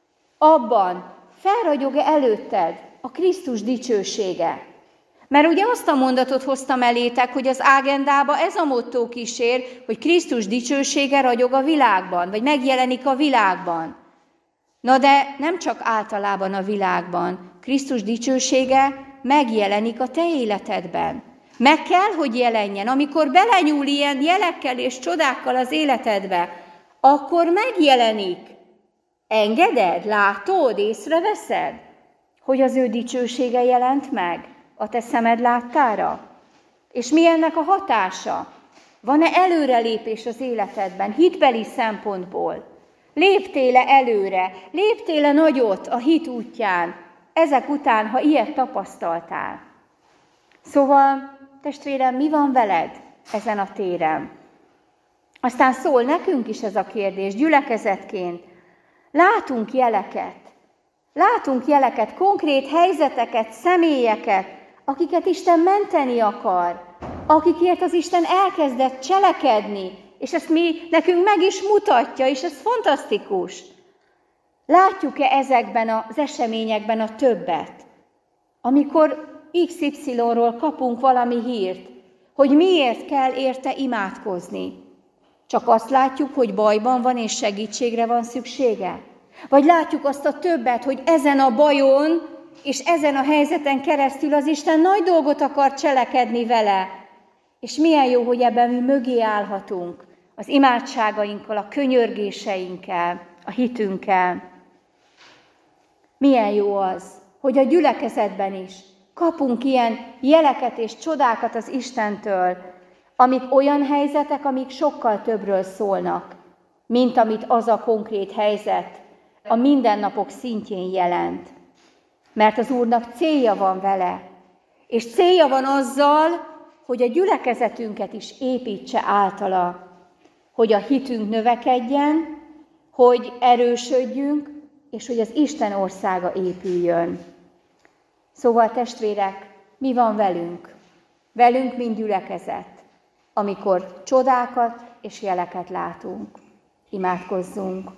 abban felragyog-e előtted a Krisztus dicsősége? Mert ugye azt a mondatot hoztam elétek, hogy az ágendába ez a motto kísér, hogy Krisztus dicsősége ragyog a világban, vagy megjelenik a világban. Na de nem csak általában a világban. Krisztus dicsősége megjelenik a te életedben. Meg kell, hogy jelenjen. Amikor belenyúl ilyen jelekkel és csodákkal az életedbe, akkor megjelenik. Engeded, látod, észreveszed, hogy az ő dicsősége jelent meg a te szemed láttára? És mi ennek a hatása? Van-e előrelépés az életedben, hitbeli szempontból? Léptél-e előre? Léptél-e nagyot a hit útján, ezek után, ha ilyet tapasztaltál? Szóval, testvérem, mi van veled ezen a téren? Aztán szól nekünk is ez a kérdés, gyülekezetként. Látunk jeleket, látunk jeleket, konkrét helyzeteket, személyeket, akiket Isten menteni akar, akikért az Isten elkezdett cselekedni, és ezt mi nekünk meg is mutatja, és ez fantasztikus. Látjuk-e ezekben az eseményekben a többet? Amikor iksz ipszilonról kapunk valami hírt, hogy miért kell érte imádkozni. Csak azt látjuk, hogy bajban van és segítségre van szüksége? Vagy látjuk azt a többet, hogy ezen a bajon és ezen a helyzeten keresztül az Isten nagy dolgot akar cselekedni vele? És milyen jó, hogy ebben mi mögé állhatunk, az imádságainkkal, a könyörgéseinkkel, a hitünkkel. Milyen jó az, hogy a gyülekezetben is kapunk ilyen jeleket és csodákat az Istentől, amik olyan helyzetek, amik sokkal többről szólnak, mint amit az a konkrét helyzet a mindennapok szintjén jelent. Mert az Úrnak célja van vele, és célja van azzal, hogy a gyülekezetünket is építse általa, hogy a hitünk növekedjen, hogy erősödjünk, és hogy az Isten országa épüljön. Szóval, testvérek, mi van velünk? Velünk, mint gyülekezet, amikor csodákat és jeleket látunk. Imádkozzunk!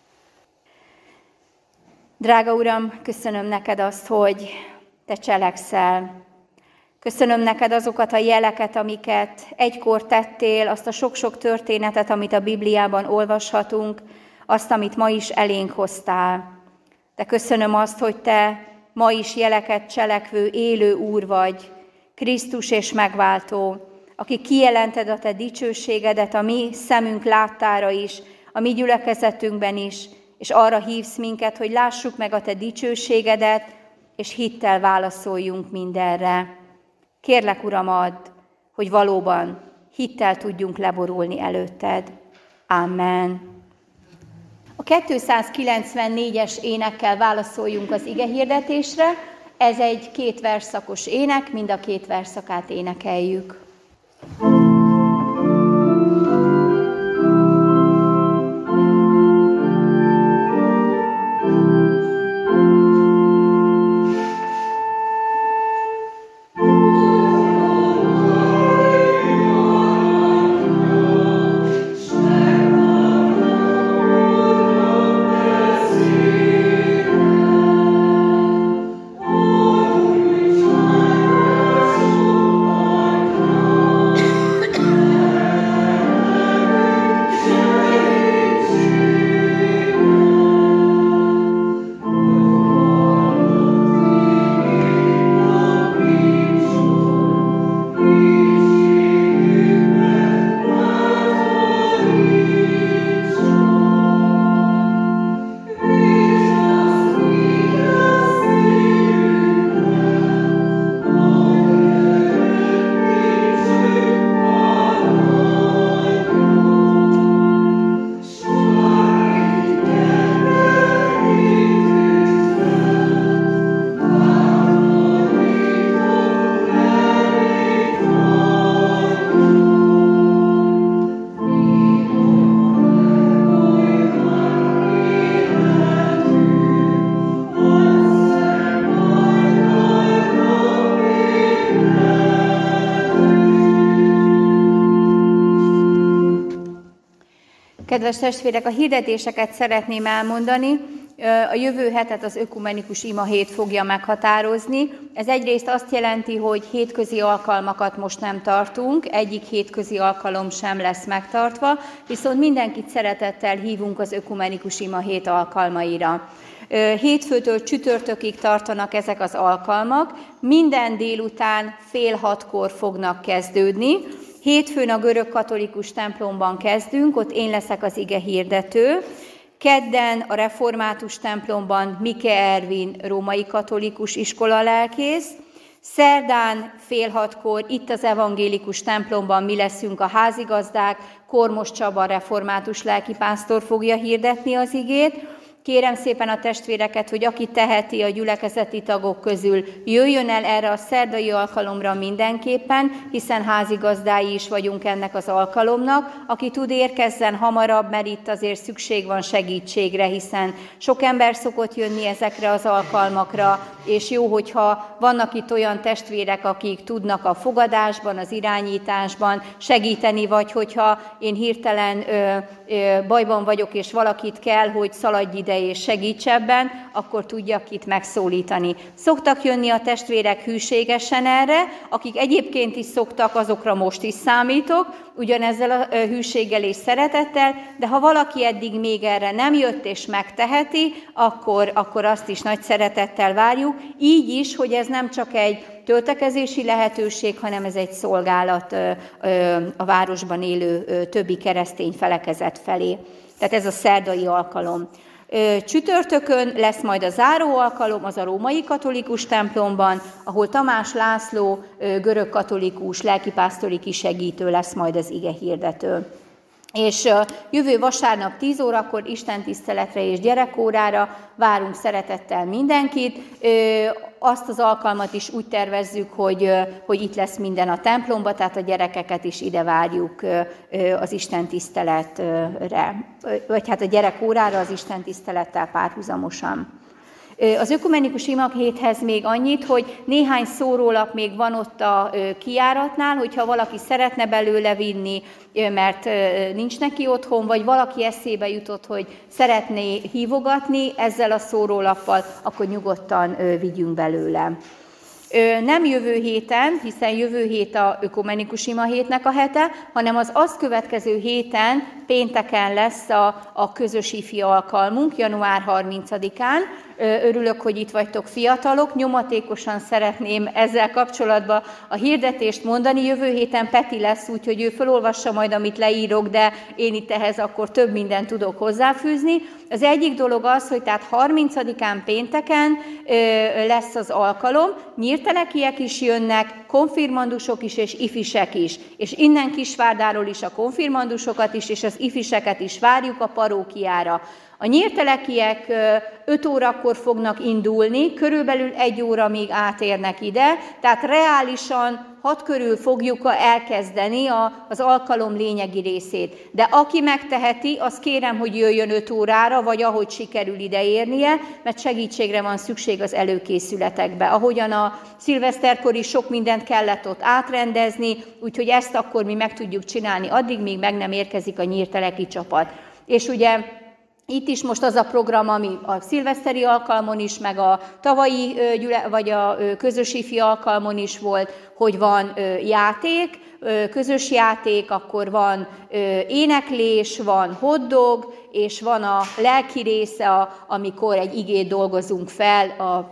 Drága Uram, köszönöm neked azt, hogy te cselekszel. Köszönöm neked azokat a jeleket, amiket egykor tettél, azt a sok-sok történetet, amit a Bibliában olvashatunk, azt, amit ma is elénk hoztál. De köszönöm azt, hogy te ma is jeleket cselekvő, élő Úr vagy, Krisztus és megváltó, aki kijelented a te dicsőségedet a mi szemünk láttára is, a mi gyülekezetünkben is, és arra hívsz minket, hogy lássuk meg a te dicsőségedet, és hittel válaszoljunk mindenre. Kérlek, Uram, add, hogy valóban hittel tudjunk leborulni előtted. Amen. A kétszázkilencvennégyes énekkel válaszoljunk az igehirdetésre. Ez egy két versszakos ének, mind a két versszakát énekeljük. Kedves testvérek, a hirdetéseket szeretném elmondani. A jövő hetet az ökumenikus imahét fogja meghatározni. Ez egyrészt azt jelenti, hogy hétközi alkalmakat most nem tartunk, egyik hétközi alkalom sem lesz megtartva, viszont mindenkit szeretettel hívunk az ökumenikus imahét alkalmaira. Hétfőtől csütörtökig tartanak ezek az alkalmak, minden délután fél hatkor fognak kezdődni. Hétfőn a görög katolikus templomban kezdünk, ott én leszek az ige hirdető. Kedden a református templomban Mike Ervin római katolikus iskola lelkész. Szerdán fél hatkor itt az evangélikus templomban mi leszünk a házigazdák, Kormos Csaba református lelkipásztor fogja hirdetni az igét. Kérem szépen a testvéreket, hogy aki teheti a gyülekezeti tagok közül, jöjjön el erre a szerdai alkalomra mindenképpen, hiszen házigazdái is vagyunk ennek az alkalomnak. Aki tud, érkezzen hamarabb, mert itt azért szükség van segítségre, hiszen sok ember szokott jönni ezekre az alkalmakra, és jó, hogyha vannak itt olyan testvérek, akik tudnak a fogadásban, az irányításban segíteni, vagy hogyha én hirtelen ö, ö, bajban vagyok, és valakit kell, hogy szaladj ide és segíts ebben, akkor tudjak itt megszólítani. Szoktak jönni a testvérek hűségesen erre, akik egyébként is szoktak, azokra most is számítok, ugyanezzel a hűséggel és szeretettel, de ha valaki eddig még erre nem jött és megteheti, akkor, akkor azt is nagy szeretettel várjuk. Így is, hogy ez nem csak egy töltekezési lehetőség, hanem ez egy szolgálat a városban élő többi keresztény felekezet felé. Tehát ez a szerdai alkalom. Csütörtökön lesz majd a záró alkalom, az a római katolikus templomban, ahol Tamás László görög katolikus lelkipásztori kisegítő lesz majd az ige hirdető. És jövő vasárnap tíz órakor istentiszteletre és gyerekórára várunk szeretettel mindenkit. Azt az alkalmat is úgy tervezzük, hogy, hogy itt lesz minden a templomba, tehát a gyerekeket is ide várjuk az istentiszteletre, vagy hát a gyerekórára az istentisztelettel párhuzamosan. Az ökumenikus imahéthez még annyit, hogy néhány szórólap még van ott a kijáratnál, hogyha valaki szeretne belőle vinni, mert nincs neki otthon, vagy valaki eszébe jutott, hogy szeretné hívogatni ezzel a szórólappal, akkor nyugodtan vigyünk belőle. Nem jövő héten, hiszen jövő hét a ökumenikus imahétnek a hete, hanem az azt következő héten, pénteken lesz a, a közös ifi alkalmunk, január harmincadikán. Örülök, hogy itt vagytok fiatalok. Nyomatékosan szeretném ezzel kapcsolatban a hirdetést mondani. Jövő héten Peti lesz, úgyhogy ő felolvassa majd, amit leírok, de én itt ehhez akkor több mindent tudok hozzáfűzni. Az egyik dolog az, hogy tehát harmincadikán pénteken lesz az alkalom, nyírtelekiek is jönnek, konfirmandusok is és ifisek is. És innen Kisvárdáról is a konfirmandusokat is, és az ifiseket is várjuk a parókiára. A nyírtelekiek öt órakor fognak indulni, körülbelül egy óra még átérnek ide, tehát reálisan hat körül fogjuk elkezdeni az alkalom lényegi részét. De aki megteheti, az kérem, hogy jöjjön öt órára, vagy ahogy sikerül ideérnie, mert segítségre van szükség az előkészületekbe. Ahogyan a szilveszterkor is sok mindent kellett ott átrendezni, úgyhogy ezt akkor mi meg tudjuk csinálni, addig még meg nem érkezik a nyírteleki csapat. És ugye itt is most az a program, ami a szilveszteri alkalmon is, meg a tavalyi vagy a közös ifi alkalmon is volt, hogy van játék, közös játék, akkor van éneklés, van hotdog, és van a lelki része, amikor egy igét dolgozunk fel a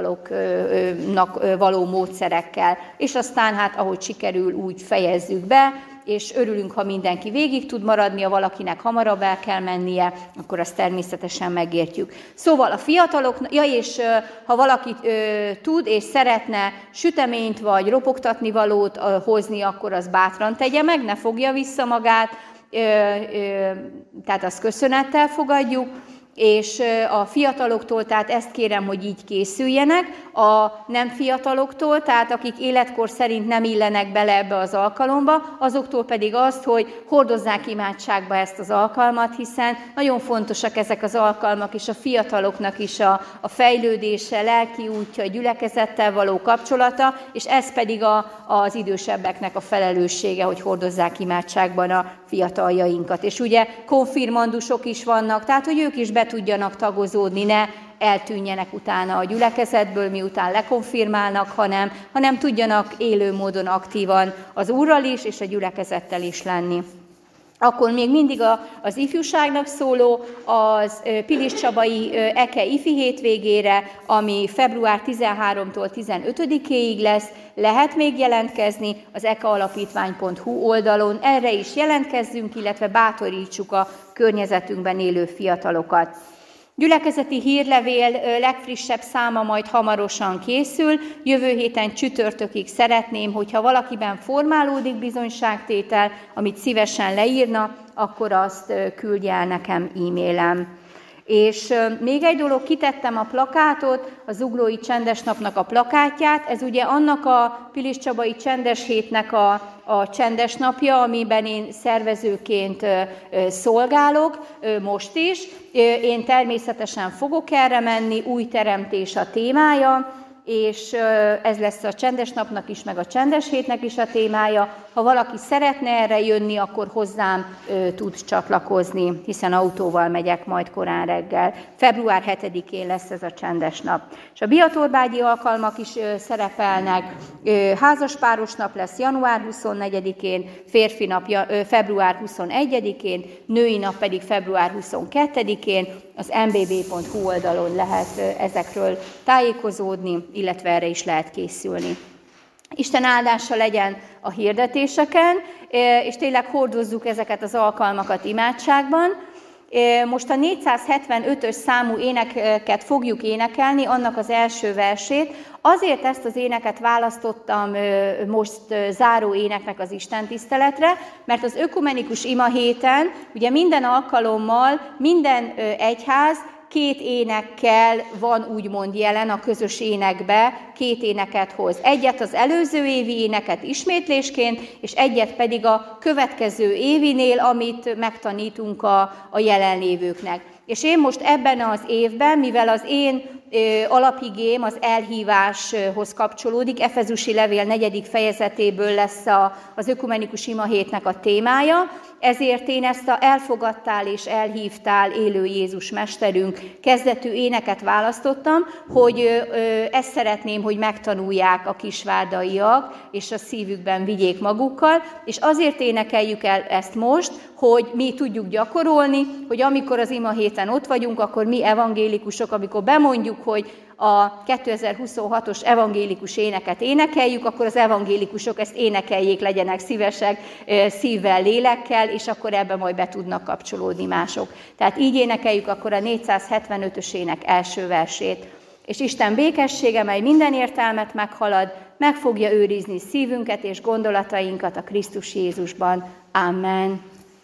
fiataloknak való módszerekkel. És aztán hát ahogy sikerül, úgy fejezzük be, és örülünk, ha mindenki végig tud maradni, ha valakinek hamarabb el kell mennie, akkor azt természetesen megértjük. Szóval a fiatalok, ja és ha valaki ö, tud és szeretne süteményt vagy ropogtatni valót ö, hozni, akkor az bátran tegye meg, ne fogja vissza magát, ö, ö, tehát azt köszönettel fogadjuk. És a fiataloktól, tehát ezt kérem, hogy így készüljenek, a nem fiataloktól, tehát akik életkor szerint nem illenek bele ebbe az alkalomba, azoktól pedig azt, hogy hordozzák imádságba ezt az alkalmat, hiszen nagyon fontosak ezek az alkalmak, és a fiataloknak is a, a fejlődése, lelki útja, a gyülekezettel való kapcsolata, és ez pedig a, az idősebbeknek a felelőssége, hogy hordozzák imádságban a fiataljainkat. És ugye konfirmandusok is vannak, tehát hogy ők is be tudjanak tagozódni, ne eltűnjenek utána a gyülekezetből, miután lekonfirmálnak, hanem, hanem tudjanak élő módon aktívan az Úrral is, és a gyülekezettel is lenni. Akkor még mindig a, az ifjúságnak szóló, az Pilis Csabai Eke ifi hétvégére, ami február tizenharmadikától tizenötödikéig lesz, lehet még jelentkezni az ekealapítvány pont hu oldalon, erre is jelentkezzünk, illetve bátorítsuk a környezetünkben élő fiatalokat. Gyülekezeti hírlevél legfrissebb száma majd hamarosan készül. Jövő héten csütörtökig szeretném, hogyha valakiben formálódik bizonyságtétel, amit szívesen leírna, akkor azt küldje el nekem e-mailen. És még egy dolog, kitettem a plakátot, a Zuglói Csendes Napnak a plakátját, ez ugye annak a Pilis Csabai Csendes Hétnek a, a csendes napja, amiben én szervezőként szolgálok most is. Én természetesen fogok erre menni, új teremtés a témája, és ez lesz a csendes napnak is, meg a csendes hétnek is a témája. Ha valaki szeretne erre jönni, akkor hozzám tud csatlakozni, hiszen autóval megyek majd korán reggel. február hetedikén lesz ez a csendes nap. És a biatorbágyi alkalmak is szerepelnek. Házaspáros nap lesz január huszonnegyedikén, férfi nap február huszonegyedikén, női nap pedig február huszonkettedikén. Az em bé bé pont hu oldalon lehet ezekről tájékozódni, illetve erre is lehet készülni. Isten áldása legyen a hirdetéseken, és tényleg hordozzuk ezeket az alkalmakat imádságban. Most a négyszázhetvenötös számú éneket fogjuk énekelni, annak az első versét. Azért ezt az éneket választottam most záró éneknek az istentiszteletre, mert az ökumenikus ima héten, ugye minden alkalommal, minden egyház két énekkel van úgymond jelen a közös énekbe, két éneket hoz. Egyet az előző évi éneket ismétlésként, és egyet pedig a következő évinél, amit megtanítunk a, a jelenlévőknek. És én most ebben az évben, mivel az én ö, alapigém az elhíváshoz kapcsolódik, Efezusi levél negyedik fejezetéből lesz a, az ökumenikus ima hétnek a témája, ezért én ezt a elfogadtál és elhívtál élő Jézus mesterünk kezdetű éneket választottam, hogy ö, ezt szeretném, hogy megtanulják a kisvárdaiak, és a szívükben vigyék magukkal, és azért énekeljük el ezt most, hogy mi tudjuk gyakorolni, hogy amikor az ima héten ott vagyunk, akkor mi evangélikusok, amikor bemondjuk mondjuk, hogy a kétezer-huszonhatos evangélikus éneket énekeljük, akkor az evangélikusok ezt énekeljék, legyenek szívesek szívvel, lélekkel, és akkor ebbe majd be tudnak kapcsolódni mások. Tehát így énekeljük akkor a négyszázhetvenötös ének első versét. És Isten békessége, mely minden értelmet meghalad, meg fogja őrizni szívünket és gondolatainkat a Krisztus Jézusban. Amen.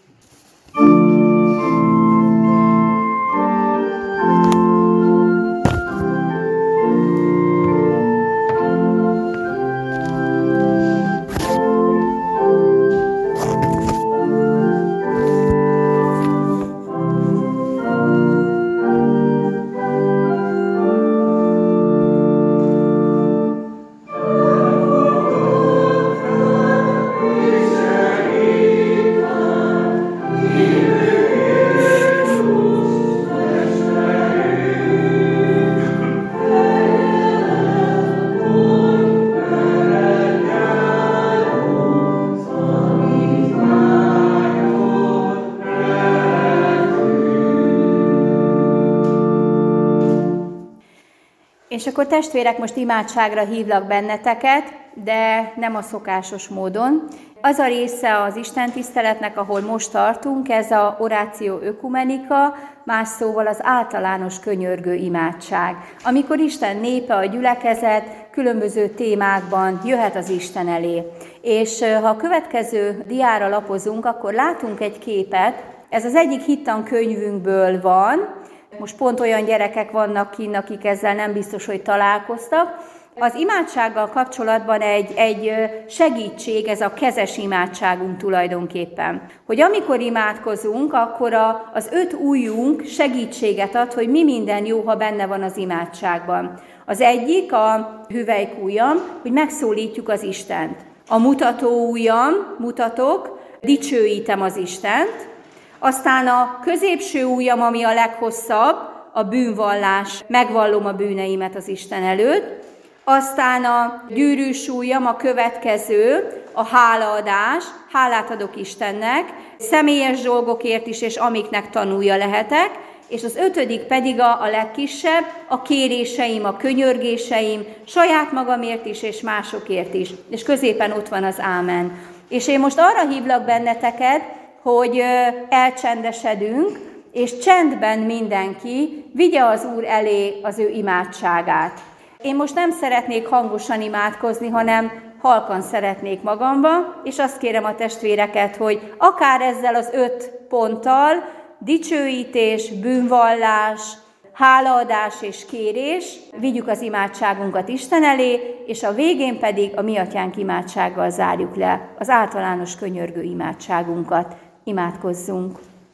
És akkor testvérek, most imádságra hívlak benneteket, de nem a szokásos módon. Az a része az istentiszteletnek, ahol most tartunk, ez a oráció ökumenika, más szóval az általános könyörgő imádság. Amikor Isten népe, a gyülekezet különböző témákban jöhet az Isten elé. És ha a következő diára lapozunk, akkor látunk egy képet, ez az egyik hittan könyvünkből van. Most pont olyan gyerekek vannak kinn, akik ezzel nem biztos, hogy találkoztak. Az imádsággal kapcsolatban egy, egy segítség, ez a kezes imádságunk tulajdonképpen. Hogy amikor imádkozunk, akkor a, az öt ujjunk segítséget ad, hogy mi minden jó, ha benne van az imádságban. Az egyik, a hüvelykujjam, hogy megszólítjuk az Istent. A mutató ujjam, mutatok, dicsőítem az Istent. Aztán a középső ujjam, ami a leghosszabb, a bűnvallás, megvallom a bűneimet az Isten előtt. Aztán a gyűrűs ujjam, a következő, a hálaadás, hálát adok Istennek, személyes dolgokért is, és amiknek tanulja lehetek. És az ötödik pedig a, a legkisebb, a kéréseim, a könyörgéseim, saját magamért is, és másokért is. És középen ott van az ámen. És én most arra hívlak benneteket, hogy elcsendesedünk, és csendben mindenki vigye az Úr elé az ő imádságát. Én most nem szeretnék hangosan imádkozni, hanem halkan szeretnék magamba, és azt kérem a testvéreket, hogy akár ezzel az öt ponttal, dicsőítés, bűnvallás, hálaadás és kérés, vigyük az imádságunkat Isten elé, és a végén pedig a Mi Atyánk imádsággal zárjuk le az általános könyörgő imádságunkat. Imádkozzunk!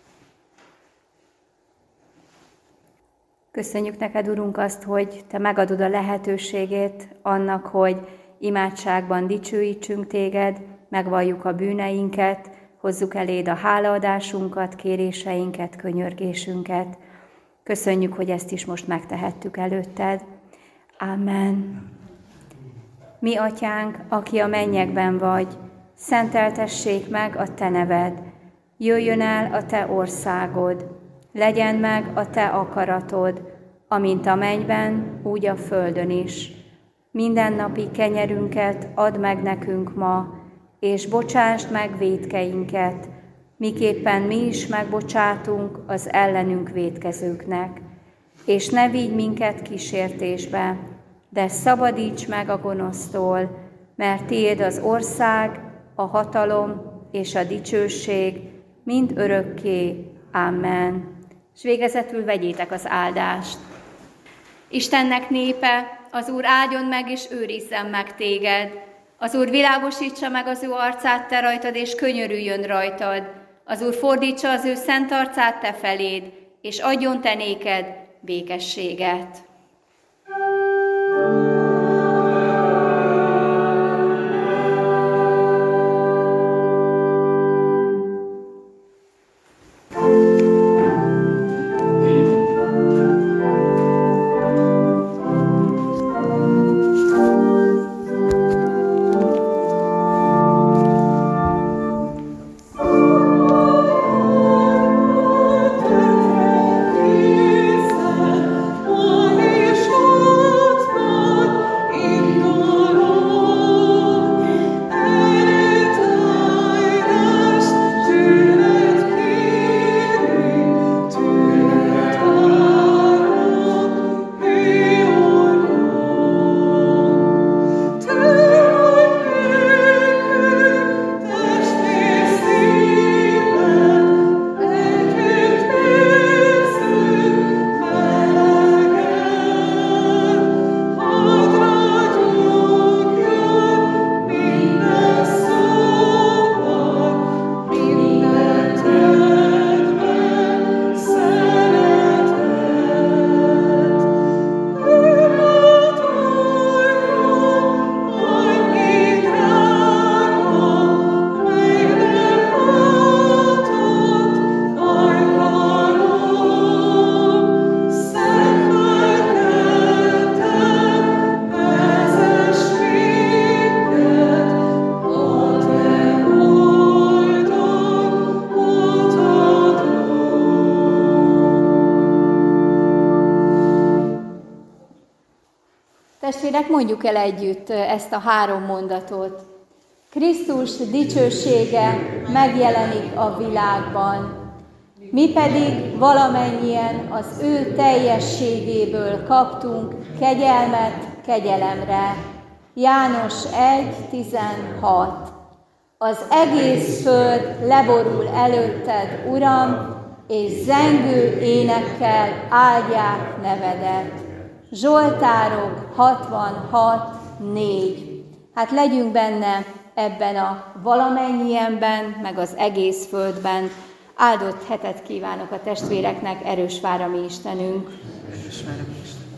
Köszönjük neked, Urunk, azt, hogy Te megadod a lehetőségét annak, hogy imádságban dicsőítsünk Téged, megvalljuk a bűneinket, hozzuk eléd a hálaadásunkat, kéréseinket, könyörgésünket. Köszönjük, hogy ezt is most megtehettük előtted. Amen. Mi Atyánk, aki a mennyekben vagy, szenteltessék meg a Te neved. Jöjjön el a Te országod, legyen meg a Te akaratod, amint a mennyben, úgy a földön is. Mindennapi kenyerünket add meg nekünk ma, és bocsásd meg vétkeinket, miképpen mi is megbocsátunk az ellenünk vétkezőknek. És ne vigy minket kísértésbe, de szabadíts meg a gonosztól, mert Tiéd az ország, a hatalom és a dicsőség, mind örökké. Amen. És végezetül vegyétek az áldást. Istennek népe, az Úr áldjon meg és őrizzen meg téged. Az Úr világosítsa meg az ő arcát te rajtad, és könyörüljön rajtad. Az Úr fordítsa az ő szent arcát te feléd, és adjon te néked békességet. Oh, Testvérek, mondjuk el együtt ezt a három mondatot. Krisztus dicsősége megjelenik a világban, mi pedig valamennyien az ő teljességéből kaptunk kegyelmet kegyelemre. János egy tizenhat. Az egész föld leborul előtted, Uram, és zengő énekkel áldják nevedet. Zsoltárok hatvanhat négy. Hát legyünk benne ebben a valamennyienben, meg az egész földben. Áldott hetet kívánok a testvéreknek, erős vár a mi Istenünk. Erős vár a mi Istenünk.